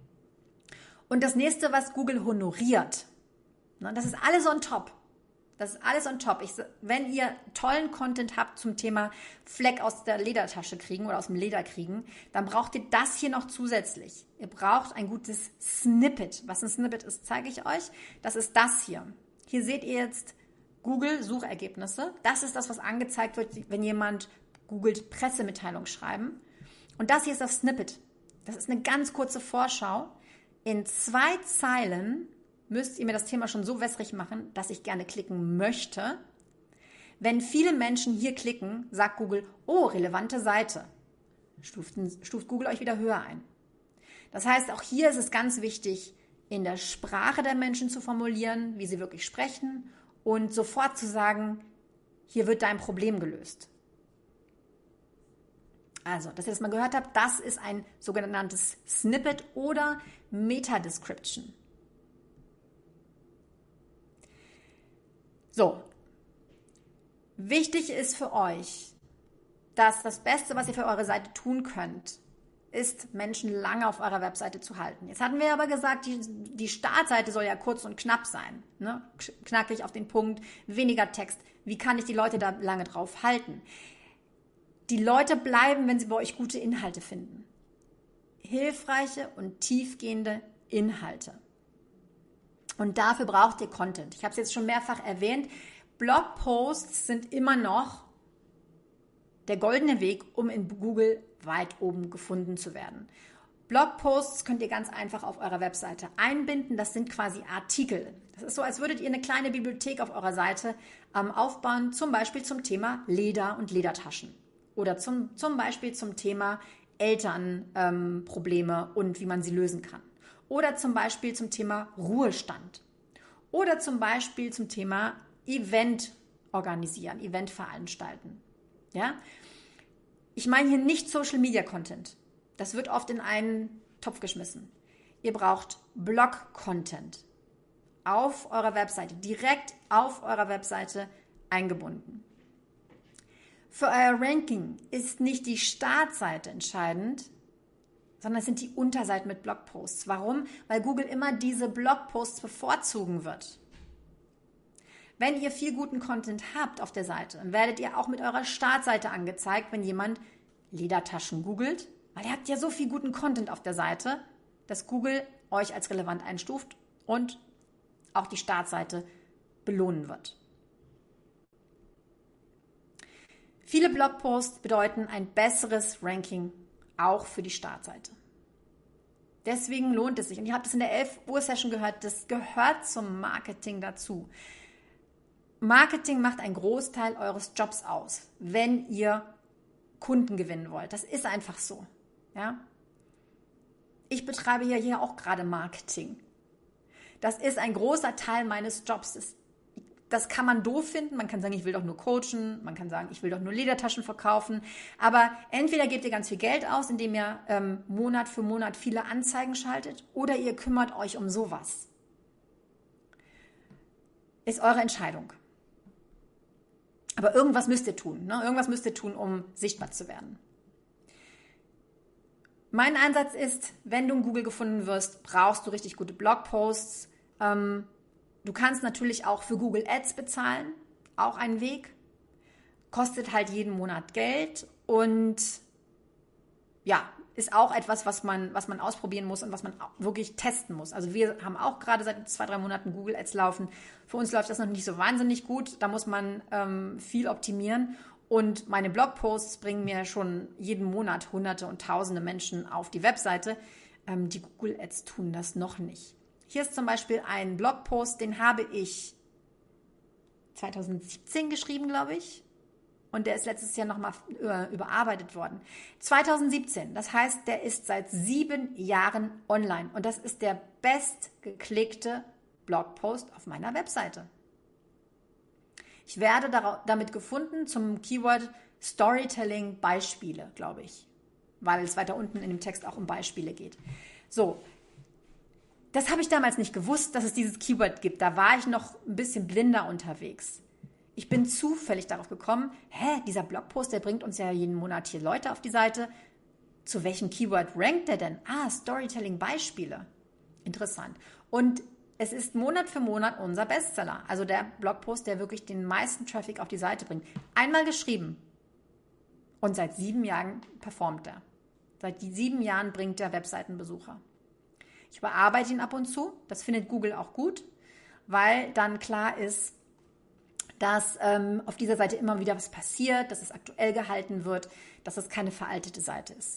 Und das nächste, was Google honoriert, ne, das ist alles on top. Das ist alles on top. Ich, wenn ihr tollen Content habt zum Thema Fleck aus der Ledertasche kriegen oder aus dem Leder kriegen, dann braucht ihr das hier noch zusätzlich. Ihr braucht ein gutes Snippet. Was ein Snippet ist, zeige ich euch. Das ist das hier. Hier seht ihr jetzt Google-Suchergebnisse. Das ist das, was angezeigt wird, wenn jemand googelt Pressemitteilung schreiben. Und das hier ist das Snippet. Das ist eine ganz kurze Vorschau. In zwei Zeilen müsst ihr mir das Thema schon so wässrig machen, dass ich gerne klicken möchte. Wenn viele Menschen hier klicken, sagt Google, oh, relevante Seite. Stuft, stuft Google euch wieder höher ein. Das heißt, auch hier ist es ganz wichtig, in der Sprache der Menschen zu formulieren, wie sie wirklich sprechen und sofort zu sagen, hier wird dein Problem gelöst. Also, dass ihr das mal gehört habt, das ist ein sogenanntes Snippet oder Meta-Description. So, wichtig ist für euch, dass das Beste, was ihr für eure Seite tun könnt, ist, Menschen lange auf eurer Webseite zu halten. Jetzt hatten wir aber gesagt, die, die Startseite soll ja kurz und knapp sein. Ne? Knackig auf den Punkt, weniger Text. Wie kann ich die Leute da lange drauf halten? Die Leute bleiben, wenn sie bei euch gute Inhalte finden. Hilfreiche und tiefgehende Inhalte. Und dafür braucht ihr Content. Ich habe es jetzt schon mehrfach erwähnt. Blogposts sind immer noch der goldene Weg, um in Google weit oben gefunden zu werden. Blogposts könnt ihr ganz einfach auf eurer Webseite einbinden. Das sind quasi Artikel. Das ist so, als würdet ihr eine kleine Bibliothek auf eurer Seite ähm, aufbauen, zum Beispiel zum Thema Leder und Ledertaschen. Oder zum, zum Beispiel zum Thema Elternprobleme ähm, und wie man sie lösen kann. Oder zum Beispiel zum Thema Ruhestand. Oder zum Beispiel zum Thema Event organisieren, Event veranstalten. Ja? Ich meine hier nicht Social Media Content. Das wird oft in einen Topf geschmissen. Ihr braucht Blog-Content auf eurer Webseite, direkt auf eurer Webseite eingebunden. Für euer Ranking ist nicht die Startseite entscheidend, sondern es sind die Unterseiten mit Blogposts. Warum? Weil Google immer diese Blogposts bevorzugen wird. Wenn ihr viel guten Content habt auf der Seite, dann werdet ihr auch mit eurer Startseite angezeigt, wenn jemand Ledertaschen googelt, weil ihr habt ja so viel guten Content auf der Seite, dass Google euch als relevant einstuft und auch die Startseite belohnen wird. Viele Blogposts bedeuten ein besseres Ranking auch für die Startseite. Deswegen lohnt es sich. Und ihr habt es in der elf Uhr Session gehört, das gehört zum Marketing dazu. Marketing macht einen Großteil eures Jobs aus, wenn ihr Kunden gewinnen wollt. Das ist einfach so. Ja? Ich betreibe ja hier auch gerade Marketing. Das ist ein großer Teil meines Jobs. Das, das kann man doof finden. Man kann sagen, ich will doch nur coachen. Man kann sagen, ich will doch nur Ledertaschen verkaufen. Aber entweder gebt ihr ganz viel Geld aus, indem ihr ähm, Monat für Monat viele Anzeigen schaltet, oder ihr kümmert euch um sowas. Ist eure Entscheidung. Aber irgendwas müsst ihr tun. Ne? Irgendwas müsst ihr tun, um sichtbar zu werden. Mein Ansatz ist, wenn du in Google gefunden wirst, brauchst du richtig gute Blogposts. Ähm, du kannst natürlich auch für Google Ads bezahlen, auch ein Weg. Kostet halt jeden Monat Geld und ja, ist auch etwas, was man, was man ausprobieren muss und was man wirklich testen muss. Also wir haben auch gerade seit zwei, drei Monaten Google Ads laufen. Für uns läuft das noch nicht so wahnsinnig gut. Da muss man ähm, viel optimieren. Und meine Blogposts bringen mir schon jeden Monat Hunderte und Tausende Menschen auf die Webseite. Ähm, die Google Ads tun das noch nicht. Hier ist zum Beispiel ein Blogpost, den habe ich zwanzig siebzehn geschrieben, glaube ich. Und der ist letztes Jahr nochmal überarbeitet worden. zwanzig siebzehn, das heißt, der ist seit sieben Jahren online. Und das ist der bestgeklickte Blogpost auf meiner Webseite. Ich werde damit gefunden zum Keyword Storytelling Beispiele, glaube ich. Weil es weiter unten in dem Text auch um Beispiele geht. So, das habe ich damals nicht gewusst, dass es dieses Keyword gibt. Da war ich noch ein bisschen blinder unterwegs. Ich bin zufällig darauf gekommen, hä, dieser Blogpost, der bringt uns ja jeden Monat hier Leute auf die Seite. Zu welchem Keyword rankt der denn? Ah, Storytelling-Beispiele. Interessant. Und es ist Monat für Monat unser Bestseller. Also der Blogpost, der wirklich den meisten Traffic auf die Seite bringt. Einmal geschrieben. Und seit sieben Jahren performt er. Seit sieben Jahren bringt er Webseitenbesucher. Ich überarbeite ihn ab und zu. Das findet Google auch gut, weil dann klar ist, dass ähm, auf dieser Seite immer wieder was passiert, dass es aktuell gehalten wird, dass es keine veraltete Seite ist.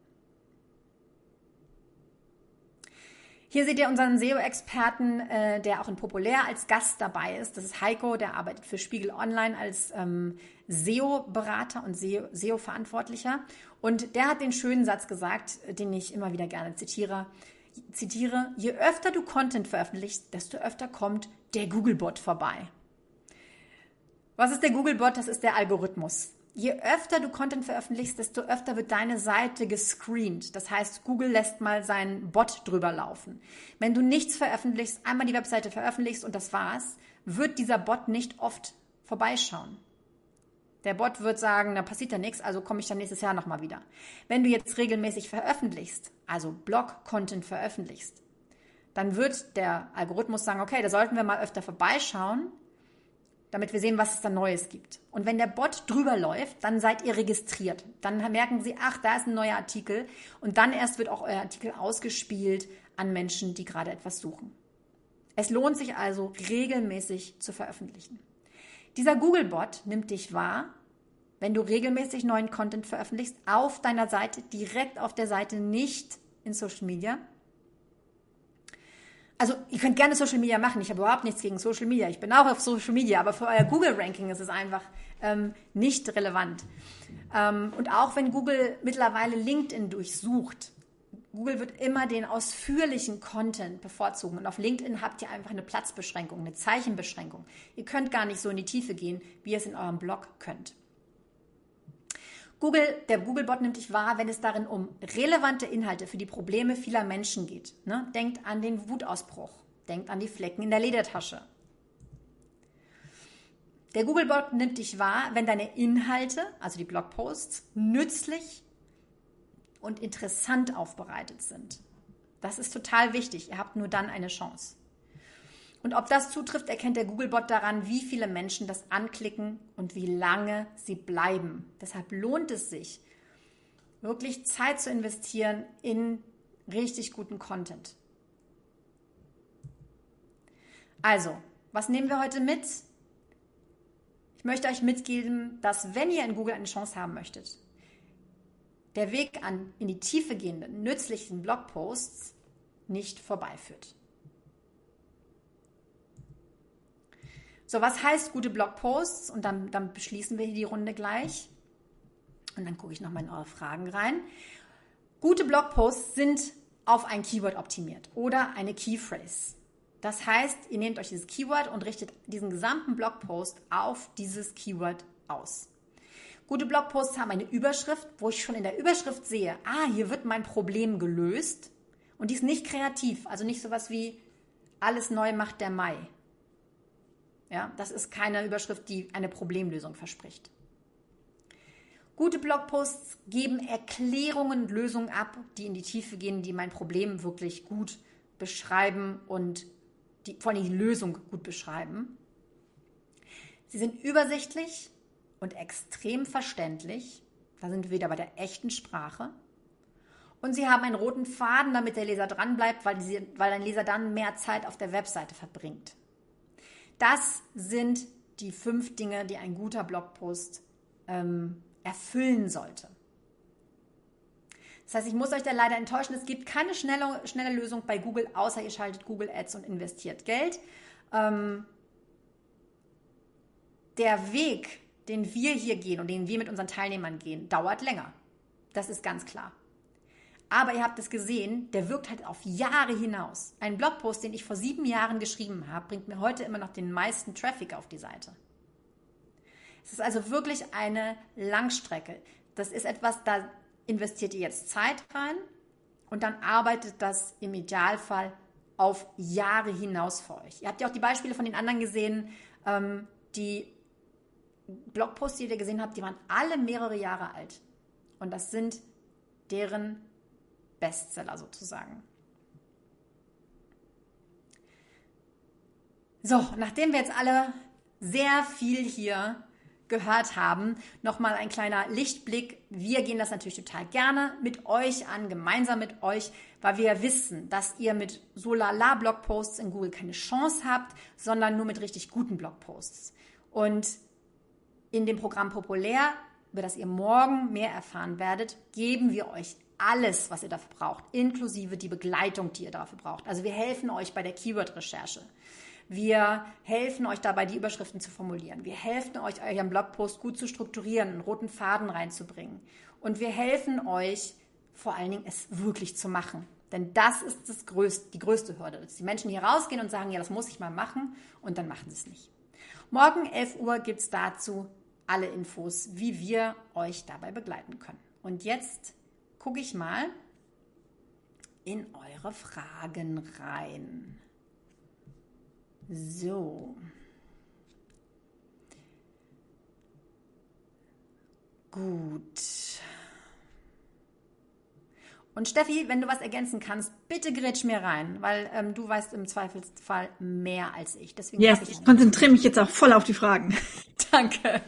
Hier seht ihr unseren S E O-Experten, äh, der auch in Populär als Gast dabei ist. Das ist Heiko, der arbeitet für Spiegel Online als ähm, S E O-Berater und S E O-Verantwortlicher. Und der hat den schönen Satz gesagt, den ich immer wieder gerne zitiere. Zitiere, je öfter du Content veröffentlichst, desto öfter kommt der Googlebot vorbei. Was ist der Googlebot? Das ist der Algorithmus. Je öfter du Content veröffentlichst, desto öfter wird deine Seite gescreent. Das heißt, Google lässt mal seinen Bot drüber laufen. Wenn du nichts veröffentlichst, einmal die Webseite veröffentlichst und das war's, wird dieser Bot nicht oft vorbeischauen. Der Bot wird sagen, da passiert ja nichts, also komme ich dann nächstes Jahr nochmal wieder. Wenn du jetzt regelmäßig veröffentlichst, also Blog-Content veröffentlichst, dann wird der Algorithmus sagen, okay, da sollten wir mal öfter vorbeischauen, damit wir sehen, was es da Neues gibt. Und wenn der Bot drüber läuft, dann seid ihr registriert. Dann merken sie, ach, da ist ein neuer Artikel. Und dann erst wird auch euer Artikel ausgespielt an Menschen, die gerade etwas suchen. Es lohnt sich also, regelmäßig zu veröffentlichen. Dieser Googlebot nimmt dich wahr, wenn du regelmäßig neuen Content veröffentlichst, auf deiner Seite, direkt auf der Seite, nicht in Social Media. Also ihr könnt gerne Social Media machen, ich habe überhaupt nichts gegen Social Media, ich bin auch auf Social Media, aber für euer Google-Ranking ist es einfach ähm, nicht relevant. Ähm, und auch wenn Google mittlerweile LinkedIn durchsucht, Google wird immer den ausführlichen Content bevorzugen und auf LinkedIn habt ihr einfach eine Platzbeschränkung, eine Zeichenbeschränkung. Ihr könnt gar nicht so in die Tiefe gehen, wie ihr es in eurem Blog könnt. Google, der Googlebot nimmt dich wahr, wenn es darin um relevante Inhalte für die Probleme vieler Menschen geht. Ne? Denkt an den Wutausbruch, denkt an die Flecken in der Ledertasche. Der Googlebot nimmt dich wahr, wenn deine Inhalte, also die Blogposts, nützlich und interessant aufbereitet sind. Das ist total wichtig. Ihr habt nur dann eine Chance. Und ob das zutrifft, erkennt der Googlebot daran, wie viele Menschen das anklicken und wie lange sie bleiben. Deshalb lohnt es sich, wirklich Zeit zu investieren in richtig guten Content. Also, was nehmen wir heute mit? Ich möchte euch mitgeben, dass wenn ihr in Google eine Chance haben möchtet, der Weg an in die Tiefe gehenden, nützlichen Blogposts nicht vorbeiführt. So, was heißt gute Blogposts? Und dann, dann beschließen wir hier die Runde gleich. Und dann gucke ich nochmal in eure Fragen rein. Gute Blogposts sind auf ein Keyword optimiert oder eine Keyphrase. Das heißt, ihr nehmt euch dieses Keyword und richtet diesen gesamten Blogpost auf dieses Keyword aus. Gute Blogposts haben eine Überschrift, wo ich schon in der Überschrift sehe, ah, hier wird mein Problem gelöst. Und die ist nicht kreativ, also nicht sowas wie alles neu macht der Mai. Ja, das ist keine Überschrift, die eine Problemlösung verspricht. Gute Blogposts geben Erklärungen und Lösungen ab, die in die Tiefe gehen, die mein Problem wirklich gut beschreiben und die, vor allem die Lösung gut beschreiben. Sie sind übersichtlich und extrem verständlich. Da sind wir wieder bei der echten Sprache. Und sie haben einen roten Faden, damit der Leser dranbleibt, weil, die, weil ein Leser dann mehr Zeit auf der Webseite verbringt. Das sind die fünf Dinge, die ein guter Blogpost ähm, erfüllen sollte. Das heißt, ich muss euch da leider enttäuschen, es gibt keine schnelle, schnelle Lösung bei Google, außer ihr schaltet Google Ads und investiert Geld. Ähm, der Weg, den wir hier gehen und den wir mit unseren Teilnehmern gehen, dauert länger. Das ist ganz klar. Aber ihr habt es gesehen, der wirkt halt auf Jahre hinaus. Ein Blogpost, den ich vor sieben Jahren geschrieben habe, bringt mir heute immer noch den meisten Traffic auf die Seite. Es ist also wirklich eine Langstrecke. Das ist etwas, da investiert ihr jetzt Zeit rein und dann arbeitet das im Idealfall auf Jahre hinaus für euch. Ihr habt ja auch die Beispiele von den anderen gesehen, ähm, die Blogposts, die ihr gesehen habt, die waren alle mehrere Jahre alt. Und das sind deren Bestseller sozusagen. So, nachdem wir jetzt alle sehr viel hier gehört haben, nochmal ein kleiner Lichtblick. Wir gehen das natürlich total gerne mit euch an, gemeinsam mit euch, weil wir wissen, dass ihr mit so lala Blogposts in Google keine Chance habt, sondern nur mit richtig guten Blogposts. Und in dem Programm Populär, über das ihr morgen mehr erfahren werdet, geben wir euch alles, was ihr dafür braucht, inklusive die Begleitung, die ihr dafür braucht. Also wir helfen euch bei der Keyword-Recherche. Wir helfen euch dabei, die Überschriften zu formulieren. Wir helfen euch, euren Blogpost gut zu strukturieren, einen roten Faden reinzubringen. Und wir helfen euch, vor allen Dingen, es wirklich zu machen. Denn das ist das größte, die größte Hürde, dass die Menschen hier rausgehen und sagen, ja, das muss ich mal machen, und dann machen sie es nicht. Morgen elf Uhr gibt es dazu alle Infos, wie wir euch dabei begleiten können. Und jetzt gucke ich mal in eure Fragen rein. So. Gut. Und Steffi, wenn du was ergänzen kannst, bitte grätsch mir rein, weil ähm, du weißt im Zweifelsfall mehr als ich. Deswegen yes, ich, ich konzentriere mich jetzt auch voll auf die Fragen. Danke.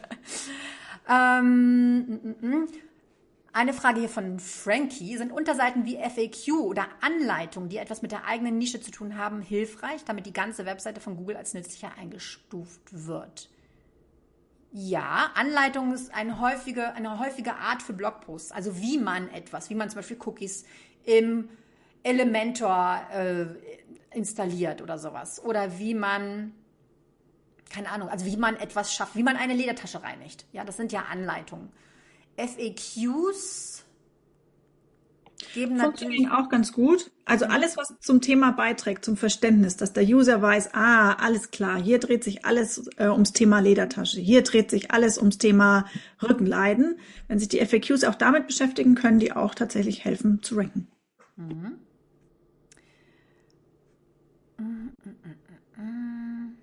Ähm, m -m -m. Eine Frage hier von Frankie. Sind Unterseiten wie F A Q oder Anleitungen, die etwas mit der eigenen Nische zu tun haben, hilfreich, damit die ganze Webseite von Google als nützlicher eingestuft wird? Ja, Anleitung ist eine häufige, eine häufige Art für Blogposts. Also wie man etwas, wie man zum Beispiel Cookies im Elementor äh, installiert oder sowas. Oder wie man, keine Ahnung, also wie man etwas schafft, wie man eine Ledertasche reinigt. Ja, das sind ja Anleitungen. F A Qs geben Funktionieren natürlich. auch ganz gut. Also Mhm. alles, was zum Thema beiträgt, zum Verständnis, dass der User weiß, ah, alles klar, hier dreht sich alles äh, ums Thema Ledertasche, hier dreht sich alles ums Thema Rückenleiden. Wenn sich die F A Qs auch damit beschäftigen, können die auch tatsächlich helfen zu ranken. Mhm. Mhm. Mhm.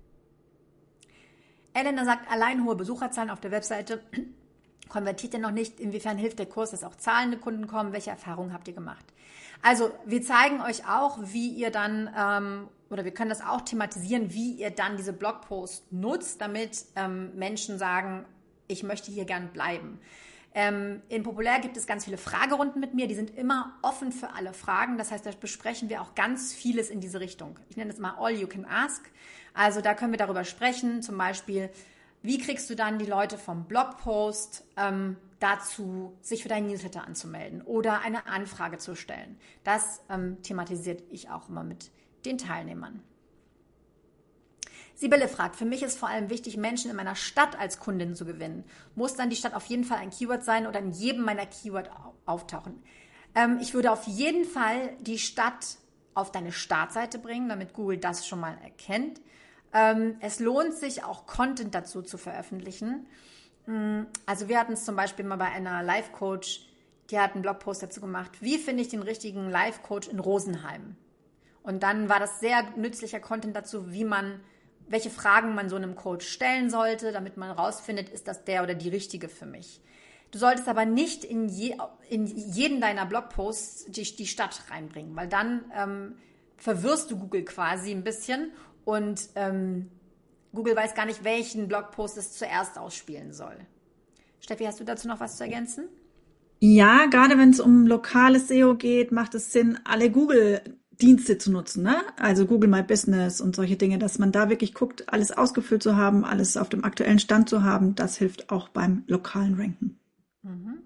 Elena sagt, allein hohe Besucherzahlen auf der Webseite konvertiert ihr noch nicht. Inwiefern hilft der Kurs, dass auch zahlende Kunden kommen? Welche Erfahrungen habt ihr gemacht? Also wir zeigen euch auch, wie ihr dann, ähm, oder wir können das auch thematisieren, wie ihr dann diese Blogposts nutzt, damit ähm, Menschen sagen, ich möchte hier gern bleiben. Ähm, in Populär gibt es ganz viele Fragerunden mit mir, die sind immer offen für alle Fragen. Das heißt, da besprechen wir auch ganz vieles in diese Richtung. Ich nenne es mal All You Can Ask. Also da können wir darüber sprechen, zum Beispiel, wie kriegst du dann die Leute vom Blogpost ähm, dazu, sich für deinen Newsletter anzumelden oder eine Anfrage zu stellen. Das ähm, thematisiert ich auch immer mit den Teilnehmern. Sibylle fragt, für mich ist vor allem wichtig, Menschen in meiner Stadt als Kundin zu gewinnen. Muss dann die Stadt auf jeden Fall ein Keyword sein oder in jedem meiner Keyword auftauchen? Ähm, ich würde auf jeden Fall die Stadt auf deine Startseite bringen, damit Google das schon mal erkennt. Ähm, es lohnt sich auch Content dazu zu veröffentlichen. Also wir hatten es zum Beispiel mal bei einer Life-Coach, die hat einen Blogpost dazu gemacht, wie finde ich den richtigen Life-Coach in Rosenheim? Und dann war das sehr nützlicher Content dazu, wie man, welche Fragen man so einem Coach stellen sollte, damit man rausfindet, ist das der oder die richtige für mich. Du solltest aber nicht in, je, in jeden deiner Blogposts die, die Stadt reinbringen, weil dann ähm, verwirrst du Google quasi ein bisschen und ähm, Google weiß gar nicht, welchen Blogpost es zuerst ausspielen soll. Steffi, hast du dazu noch was zu ergänzen? Ja, gerade wenn es um lokales S E O geht, macht es Sinn, alle Google-Dienste zu nutzen, ne? Also Google My Business und solche Dinge, dass man da wirklich guckt, alles ausgefüllt zu haben, alles auf dem aktuellen Stand zu haben. Das hilft auch beim lokalen Ranken. Mhm.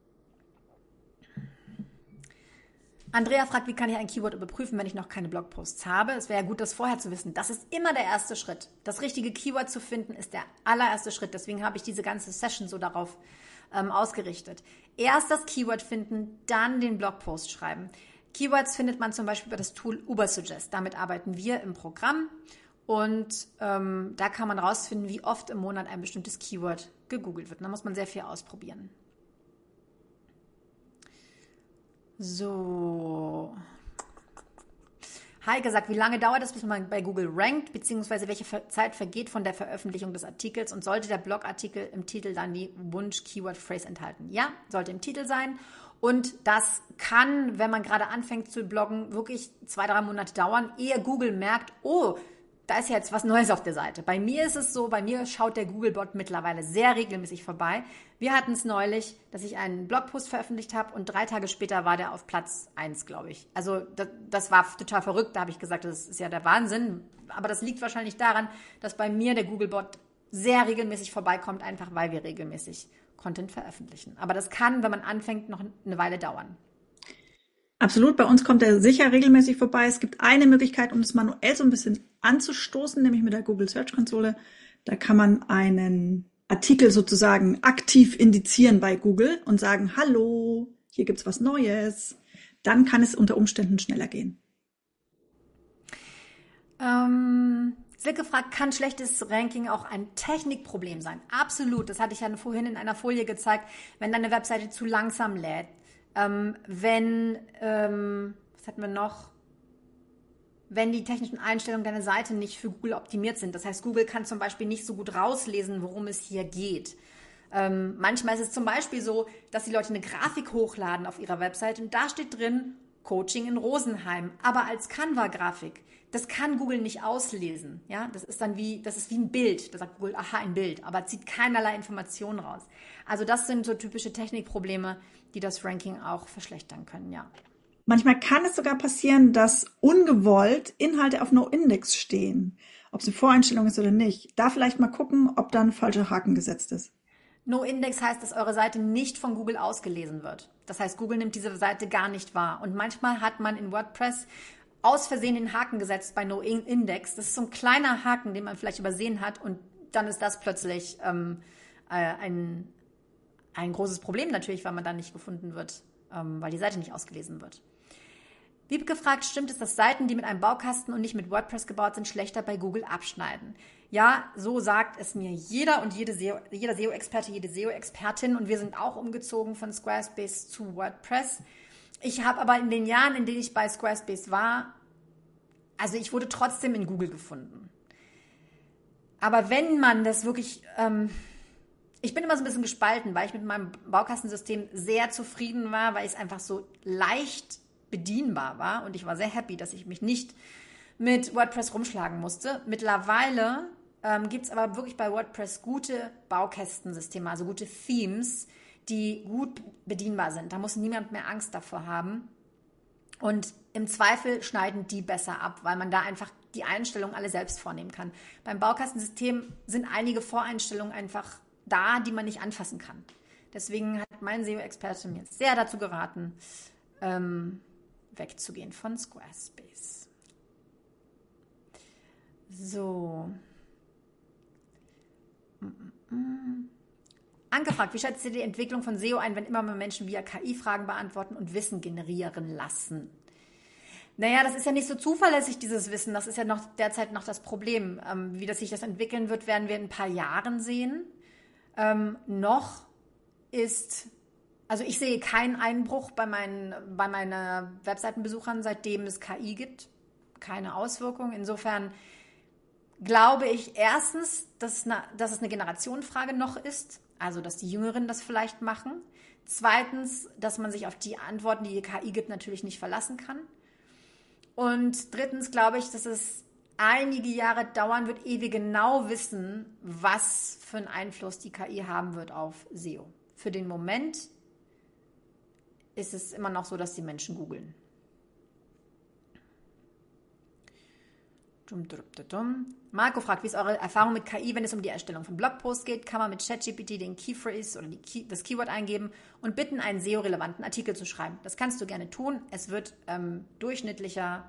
Andrea fragt, wie kann ich ein Keyword überprüfen, wenn ich noch keine Blogposts habe? Es wäre ja gut, das vorher zu wissen. Das ist immer der erste Schritt. Das richtige Keyword zu finden, ist der allererste Schritt. Deswegen habe ich diese ganze Session so darauf ähm, ausgerichtet. Erst das Keyword finden, dann den Blogpost schreiben. Keywords findet man zum Beispiel über das Tool Ubersuggest. Damit arbeiten wir im Programm und ähm, da kann man rausfinden, wie oft im Monat ein bestimmtes Keyword gegoogelt wird. Da muss man sehr viel ausprobieren. So. Heike sagt, wie lange dauert es, bis man bei Google rankt, beziehungsweise welche Zeit vergeht von der Veröffentlichung des Artikels und sollte der Blogartikel im Titel dann die Wunsch-Keyword-Phrase enthalten? Ja, sollte im Titel sein. Und das kann, wenn man gerade anfängt zu bloggen, wirklich zwei, drei Monate dauern, ehe Google merkt, oh, da ist jetzt was Neues auf der Seite. Bei mir ist es so, bei mir schaut der Googlebot mittlerweile sehr regelmäßig vorbei. Wir hatten es neulich, dass ich einen Blogpost veröffentlicht habe und drei Tage später war der auf Platz eins, glaube ich. Also das, das war total verrückt, da habe ich gesagt, das ist ja der Wahnsinn. Aber das liegt wahrscheinlich daran, dass bei mir der Googlebot sehr regelmäßig vorbeikommt, einfach weil wir regelmäßig Content veröffentlichen. Aber das kann, wenn man anfängt, noch eine Weile dauern. Absolut, bei uns kommt er sicher regelmäßig vorbei. Es gibt eine Möglichkeit, um es manuell so ein bisschen anzustoßen, nämlich mit der Google Search Konsole. Da kann man einen Artikel sozusagen aktiv indizieren bei Google und sagen, hallo, hier gibt's was Neues. Dann kann es unter Umständen schneller gehen. Ähm, Silke fragt, kann schlechtes Ranking auch ein Technikproblem sein? Absolut, das hatte ich ja vorhin in einer Folie gezeigt, wenn deine Webseite zu langsam lädt. Ähm, wenn, ähm, was hatten wir noch? Wenn die technischen Einstellungen deiner Seite nicht für Google optimiert sind. Das heißt, Google kann zum Beispiel nicht so gut rauslesen, worum es hier geht. Ähm, manchmal ist es zum Beispiel so, dass die Leute eine Grafik hochladen auf ihrer Webseite und da steht drin, Coaching in Rosenheim, aber als Canva-Grafik. Das kann Google nicht auslesen. Ja? Das ist dann wie, das ist wie ein Bild. Da sagt Google, aha, ein Bild, aber zieht keinerlei Informationen raus. Also das sind so typische Technikprobleme, die das Ranking auch verschlechtern können, ja. Manchmal kann es sogar passieren, dass ungewollt Inhalte auf No-Index stehen. Ob es eine Voreinstellung ist oder nicht. Da vielleicht mal gucken, ob da ein falscher Haken gesetzt ist. No-Index heißt, dass eure Seite nicht von Google ausgelesen wird. Das heißt, Google nimmt diese Seite gar nicht wahr. Und manchmal hat man in WordPress aus Versehen den Haken gesetzt bei No-Index. Das ist so ein kleiner Haken, den man vielleicht übersehen hat. Und dann ist das plötzlich ähm, äh, ein, ein großes Problem natürlich, weil man dann nicht gefunden wird ähm, weil die Seite nicht ausgelesen wird. Wiebke fragt, stimmt es, dass Seiten, die mit einem Baukasten und nicht mit WordPress gebaut sind, schlechter bei Google abschneiden? Ja, so sagt es mir jeder und jede S E O, jeder S E O-Experte, jede S E O-Expertin, und wir sind auch umgezogen von Squarespace zu WordPress. Ich habe aber in den Jahren, in denen ich bei Squarespace war, also ich wurde trotzdem in Google gefunden. Aber wenn man das wirklich, ähm, ich bin immer so ein bisschen gespalten, weil ich mit meinem Baukastensystem sehr zufrieden war, weil es einfach so leicht bedienbar war und ich war sehr happy, dass ich mich nicht mit WordPress rumschlagen musste. Mittlerweile ähm, gibt es aber wirklich bei WordPress gute Baukastensysteme, also gute Themes, die gut bedienbar sind. Da muss niemand mehr Angst davor haben. Und im Zweifel schneiden die besser ab, weil man da einfach die Einstellungen alle selbst vornehmen kann. Beim Baukastensystem sind einige Voreinstellungen einfach da, die man nicht anfassen kann. Deswegen hat mein S E O-Experte mir sehr dazu geraten, ähm, wegzugehen von Squarespace. So. Angefragt, wie schätzt ihr die Entwicklung von S E O ein, wenn immer mehr Menschen via K I Fragen beantworten und Wissen generieren lassen? Naja, das ist ja nicht so zuverlässig, dieses Wissen. Das ist ja noch derzeit noch das Problem. Ähm, wie das sich das entwickeln wird, werden wir in ein paar Jahren sehen. Ähm, noch ist... Also ich sehe keinen Einbruch bei meinen, bei meinen Webseitenbesuchern, seitdem es K I gibt. Keine Auswirkung. Insofern glaube ich erstens, dass, eine, dass es eine Generationenfrage noch ist. Also dass die Jüngeren das vielleicht machen. Zweitens, dass man sich auf die Antworten, die die K I gibt, natürlich nicht verlassen kann. Und drittens glaube ich, dass es einige Jahre dauern wird, ehe wir genau wissen, was für einen Einfluss die K I haben wird auf S E O. Für den Moment ist es immer noch so, dass die Menschen googeln. Marco fragt, wie ist eure Erfahrung mit K I, wenn es um die Erstellung von Blogposts geht? Kann man mit ChatGPT den Keyphrase oder die Key, das Keyword eingeben und bitten, einen S E O-relevanten Artikel zu schreiben? Das kannst du gerne tun. Es wird ähm, durchschnittlicher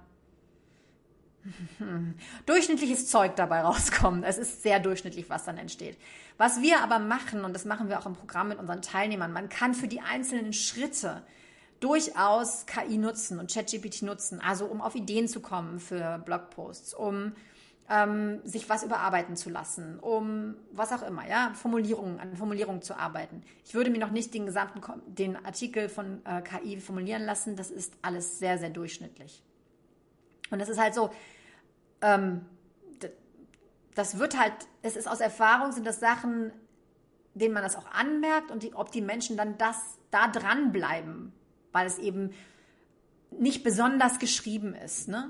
durchschnittliches Zeug dabei rauskommen. Es ist sehr durchschnittlich, was dann entsteht. Was wir aber machen, und das machen wir auch im Programm mit unseren Teilnehmern, man kann für die einzelnen Schritte durchaus K I nutzen und ChatGPT nutzen, also um auf Ideen zu kommen für Blogposts, um ähm, sich was überarbeiten zu lassen, um was auch immer, ja, Formulierungen, an Formulierungen zu arbeiten. Ich würde mir noch nicht den gesamten den Artikel von äh, K I formulieren lassen, das ist alles sehr, sehr durchschnittlich. Und das ist halt so, ähm, das wird halt, es ist aus Erfahrung, sind das Sachen, denen man das auch anmerkt und die, ob die Menschen dann das da dranbleiben, weil es eben nicht besonders geschrieben ist. Ne?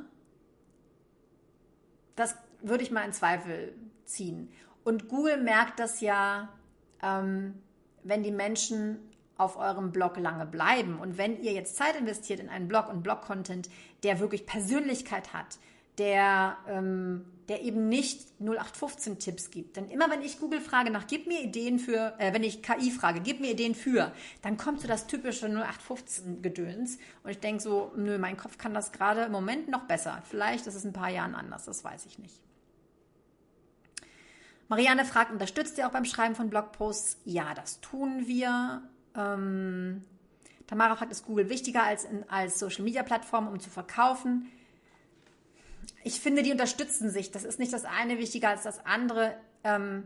Das würde ich mal in Zweifel ziehen. Und Google merkt das ja, ähm, wenn die Menschen auf eurem Blog lange bleiben. Und wenn ihr jetzt Zeit investiert in einen Blog und Blog-Content, der wirklich Persönlichkeit hat, der, ähm, der eben nicht null acht fünfzehn Tipps gibt. Denn immer wenn ich Google frage nach, gib mir Ideen für, äh, wenn ich K I frage, gib mir Ideen für, dann kommt so das typische null acht fünfzehn Gedöns. Und ich denke so, nö, mein Kopf kann das gerade im Moment noch besser. Vielleicht ist es in ein paar Jahren anders, das weiß ich nicht. Marianne fragt, unterstützt ihr auch beim Schreiben von Blogposts? Ja, das tun wir. Ähm, Tamara fragt, ist Google wichtiger als, in, als Social-Media-Plattform, um zu verkaufen? Ich finde, die unterstützen sich. Das ist nicht das eine wichtiger als das andere. Ähm,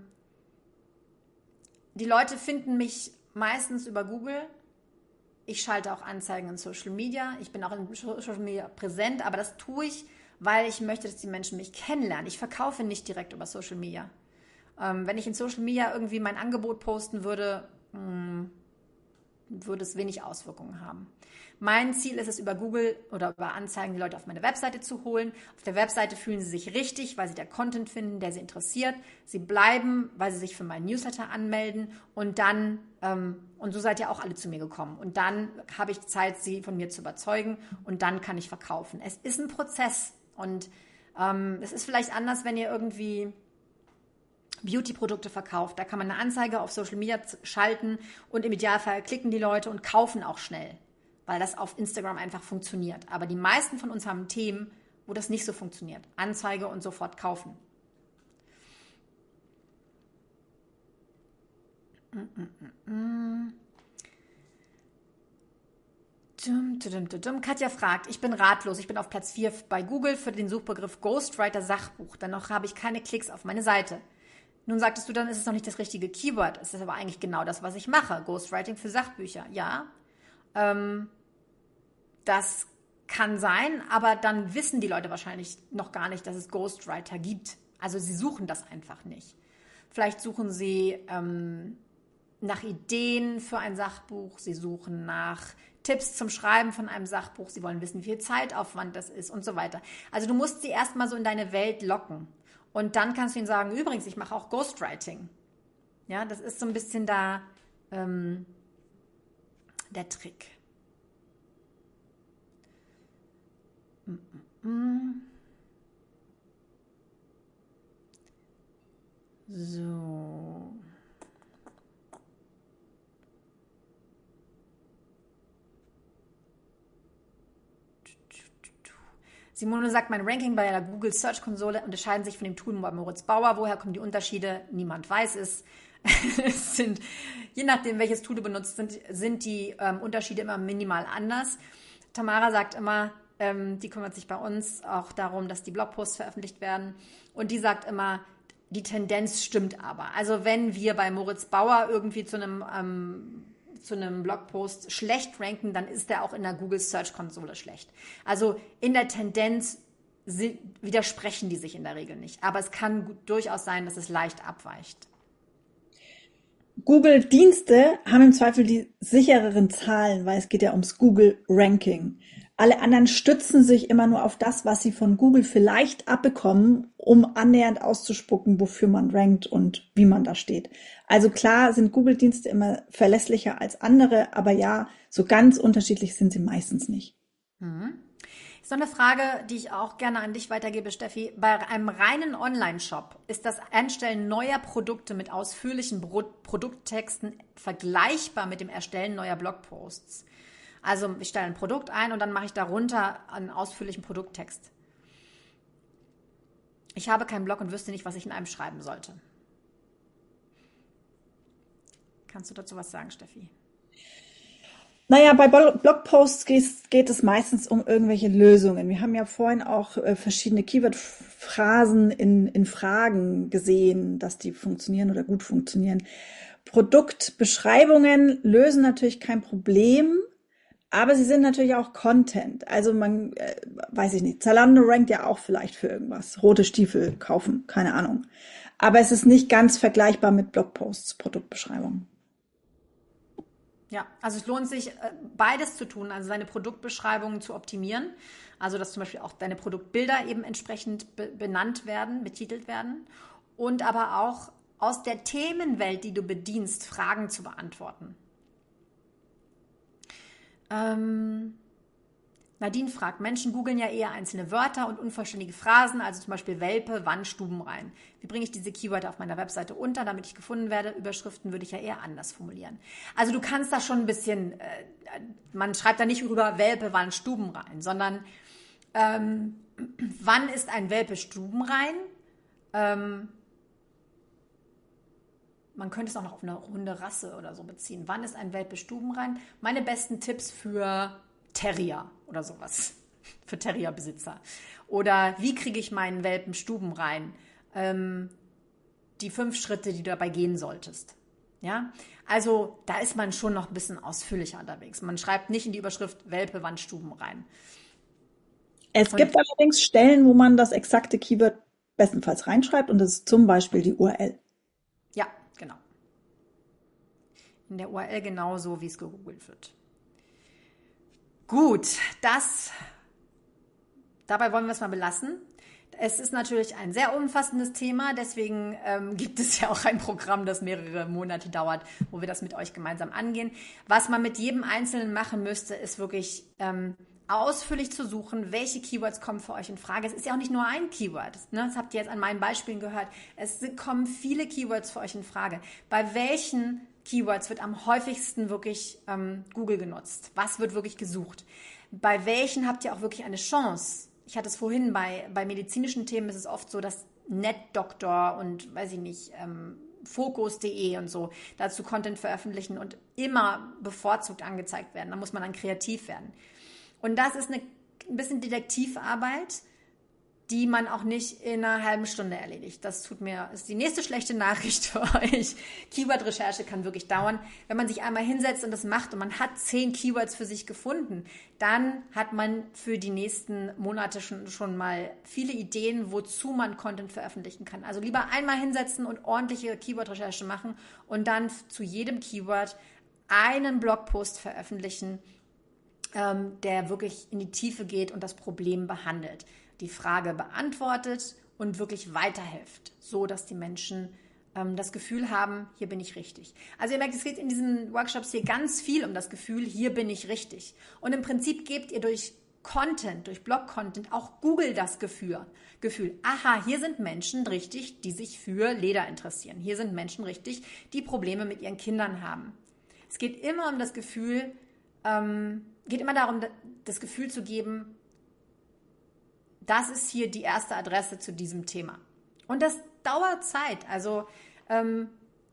die Leute finden mich meistens über Google. Ich schalte auch Anzeigen in Social Media. Ich bin auch in Social Media präsent, aber das tue ich, weil ich möchte, dass die Menschen mich kennenlernen. Ich verkaufe nicht direkt über Social Media. Ähm, wenn ich in Social Media irgendwie mein Angebot posten würde, mh, würde es wenig Auswirkungen haben. Mein Ziel ist es, über Google oder über Anzeigen die Leute auf meine Webseite zu holen. Auf der Webseite fühlen sie sich richtig, weil sie der Content finden, der sie interessiert. Sie bleiben, weil sie sich für meinen Newsletter anmelden und dann, ähm, und so seid ihr auch alle zu mir gekommen. Und dann habe ich Zeit, sie von mir zu überzeugen und dann kann ich verkaufen. Es ist ein Prozess und ähm, es ist vielleicht anders, wenn ihr irgendwie Beauty-Produkte verkauft. Da kann man eine Anzeige auf Social Media schalten und im Idealfall klicken die Leute und kaufen auch schnell, weil das auf Instagram einfach funktioniert. Aber die meisten von uns haben Themen, wo das nicht so funktioniert. Anzeige und sofort kaufen. Dum, dum, dum, dum. Katja fragt, ich bin ratlos. Ich bin auf Platz vier bei Google für den Suchbegriff Ghostwriter Sachbuch. Dennoch habe ich keine Klicks auf meine Seite. Nun sagtest du, dann ist es noch nicht das richtige Keyword. Es ist aber eigentlich genau das, was ich mache. Ghostwriting für Sachbücher. Ja, ähm, das kann sein, aber dann wissen die Leute wahrscheinlich noch gar nicht, dass es Ghostwriter gibt. Also sie suchen das einfach nicht. Vielleicht suchen sie ähm, nach Ideen für ein Sachbuch. Sie suchen nach Tipps zum Schreiben von einem Sachbuch. Sie wollen wissen, wie viel Zeitaufwand das ist und so weiter. Also du musst sie erstmal so in deine Welt locken. Und dann kannst du ihnen sagen, übrigens, ich mache auch Ghostwriting. Ja, das ist so ein bisschen da ähm, der Trick. So. Simone sagt, mein Ranking bei der Google Search Konsole unterscheiden sich von dem Tool bei Moritz Bauer. Woher kommen die Unterschiede? Niemand weiß es. Es sind, je nachdem, welches Tool du benutzt, sind, sind die ähm, Unterschiede immer minimal anders. Tamara sagt immer, ähm, die kümmert sich bei uns auch darum, dass die Blogposts veröffentlicht werden. Und die sagt immer, die Tendenz stimmt aber. Also wenn wir bei Moritz Bauer irgendwie zu einem ähm, zu einem Blogpost schlecht ranken, dann ist der auch in der Google Search Konsole schlecht. Also in der Tendenz widersprechen die sich in der Regel nicht. Aber es kann durchaus sein, dass es leicht abweicht. Google-Dienste haben im Zweifel die sichereren Zahlen, weil es geht ja ums Google-Ranking. Alle anderen stützen sich immer nur auf das, was sie von Google vielleicht abbekommen, um annähernd auszuspucken, wofür man rankt und wie man da steht. Also klar sind Google-Dienste immer verlässlicher als andere, aber ja, so ganz unterschiedlich sind sie meistens nicht. Mhm. So eine Frage, die ich auch gerne an dich weitergebe, Steffi. Bei einem reinen Online-Shop ist das Einstellen neuer Produkte mit ausführlichen Produkttexten vergleichbar mit dem Erstellen neuer Blogposts? Also ich stelle ein Produkt ein und dann mache ich darunter einen ausführlichen Produkttext. Ich habe keinen Blog und wüsste nicht, was ich in einem schreiben sollte. Kannst du dazu was sagen, Steffi? Naja, bei Blogposts geht es meistens um irgendwelche Lösungen. Wir haben ja vorhin auch äh, verschiedene Keyword-Phrasen in, in Fragen gesehen, dass die funktionieren oder gut funktionieren. Produktbeschreibungen lösen natürlich kein Problem, aber sie sind natürlich auch Content. Also man, äh, weiß ich nicht, Zalando rankt ja auch vielleicht für irgendwas. Rote Stiefel kaufen, keine Ahnung. Aber es ist nicht ganz vergleichbar mit Blogposts, Produktbeschreibungen. Ja, also es lohnt sich, beides zu tun, also seine Produktbeschreibungen zu optimieren. Also dass zum Beispiel auch deine Produktbilder eben entsprechend be- benannt werden, betitelt werden. Und aber auch aus der Themenwelt, die du bedienst, Fragen zu beantworten. Ähm, Nadine fragt, Menschen googeln ja eher einzelne Wörter und unvollständige Phrasen, also zum Beispiel Welpe, Wann, Stuben rein. Wie bringe ich diese Keywörter auf meiner Webseite unter, damit ich gefunden werde? Überschriften würde ich ja eher anders formulieren. Also du kannst da schon ein bisschen, äh, man schreibt da nicht über Welpe, Wann, Stuben rein, sondern ähm, wann ist ein Welpe Stuben rein? Ähm, Man könnte es auch noch auf eine Hunderasse oder so beziehen. Wann ist ein Welpe stubenrein? Meine besten Tipps für Terrier oder sowas. Für Terrierbesitzer. Oder wie kriege ich meinen Welpen stubenrein? Ähm, die fünf Schritte, die du dabei gehen solltest. Ja, also da ist man schon noch ein bisschen ausführlicher unterwegs. Man schreibt nicht in die Überschrift Welpe, Wann, Stubenrein. Es gibt allerdings Stellen, wo man das exakte Keyword bestenfalls reinschreibt und das ist zum Beispiel die U R L. Ja, genau. In der U R L genauso, wie es gegoogelt wird. Gut, das, dabei wollen wir es mal belassen. Es ist natürlich ein sehr umfassendes Thema, deswegen ähm, gibt es ja auch ein Programm, das mehrere Monate dauert, wo wir das mit euch gemeinsam angehen. Was man mit jedem Einzelnen machen müsste, ist wirklich ähm, ausführlich zu suchen, welche Keywords kommen für euch in Frage. Es ist ja auch nicht nur ein Keyword, ne? Das habt ihr jetzt an meinen Beispielen gehört. Es kommen viele Keywords für euch in Frage. Bei welchen Keywords wird am häufigsten wirklich ähm, Google genutzt? Was wird wirklich gesucht? Bei welchen habt ihr auch wirklich eine Chance? Ich hatte es vorhin, bei, bei medizinischen Themen ist es oft so, dass NetDoktor und, weiß ich nicht, ähm, Fokus punkt de und so dazu Content veröffentlichen und immer bevorzugt angezeigt werden. Da muss man dann kreativ werden. Und das ist eine, ein bisschen Detektivarbeit, die man auch nicht in einer halben Stunde erledigt. Das tut mir, ist die nächste schlechte Nachricht für euch. Keyword-Recherche kann wirklich dauern. Wenn man sich einmal hinsetzt und das macht und man hat zehn Keywords für sich gefunden, dann hat man für die nächsten Monate schon, schon mal viele Ideen, wozu man Content veröffentlichen kann. Also lieber einmal hinsetzen und ordentliche Keyword-Recherche machen und dann zu jedem Keyword einen Blogpost veröffentlichen, ähm, der wirklich in die Tiefe geht und das Problem behandelt, die Frage beantwortet und wirklich weiterhilft, so dass die Menschen ähm, das Gefühl haben, hier bin ich richtig. Also ihr merkt, es geht in diesen Workshops hier ganz viel um das Gefühl, hier bin ich richtig. Und im Prinzip gebt ihr durch Content, durch Blog-Content auch Google das Gefühl, Gefühl, aha, hier sind Menschen richtig, die sich für Leder interessieren. Hier sind Menschen richtig, die Probleme mit ihren Kindern haben. Es geht immer um das Gefühl, ähm, geht immer darum, das Gefühl zu geben, das ist hier die erste Adresse zu diesem Thema. Und das dauert Zeit. Also ähm,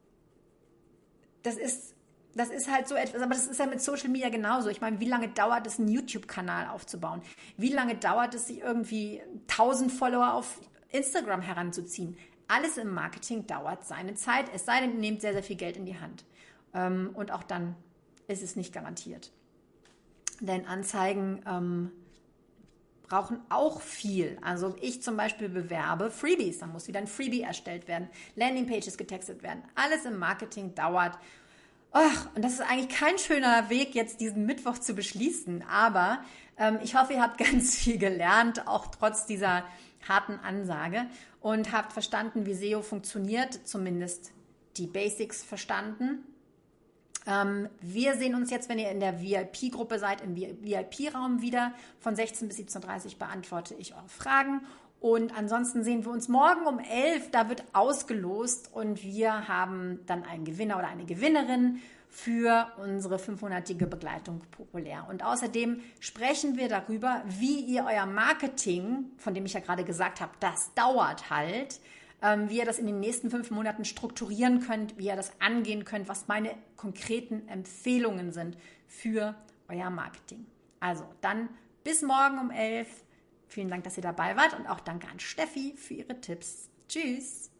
das ist, das ist halt so etwas, aber das ist ja mit Social Media genauso. Ich meine, wie lange dauert es, einen YouTube-Kanal aufzubauen? Wie lange dauert es, sich irgendwie tausend Follower auf Instagram heranzuziehen? Alles im Marketing dauert seine Zeit, es sei denn, ihr nehmt sehr, sehr viel Geld in die Hand. Ähm, und auch dann ist es nicht garantiert. Denn Anzeigen ähm, brauchen auch viel. Also ich zum Beispiel bewerbe Freebies, dann muss wieder ein Freebie erstellt werden, Landingpages getextet werden. Alles im Marketing dauert. Och, und das ist eigentlich kein schöner Weg, jetzt diesen Mittwoch zu beschließen. Aber ähm, ich hoffe, ihr habt ganz viel gelernt, auch trotz dieser harten Ansage und habt verstanden, wie S E O funktioniert, zumindest die Basics verstanden. Ähm, wir sehen uns jetzt, wenn ihr in der V I P-Gruppe seid, im V I P-Raum wieder. Von sechzehn bis siebzehn Uhr dreißig beantworte ich eure Fragen. Und ansonsten sehen wir uns morgen um elf. Da wird ausgelost und wir haben dann einen Gewinner oder eine Gewinnerin für unsere fünfmonatige Begleitung populär. Und außerdem sprechen wir darüber, wie ihr euer Marketing, von dem ich ja gerade gesagt habe, das dauert halt, wie ihr das in den nächsten fünf Monaten strukturieren könnt, wie ihr das angehen könnt, was meine konkreten Empfehlungen sind für euer Marketing. Also dann bis morgen um elf. Vielen Dank, dass ihr dabei wart und auch danke an Steffi für ihre Tipps. Tschüss!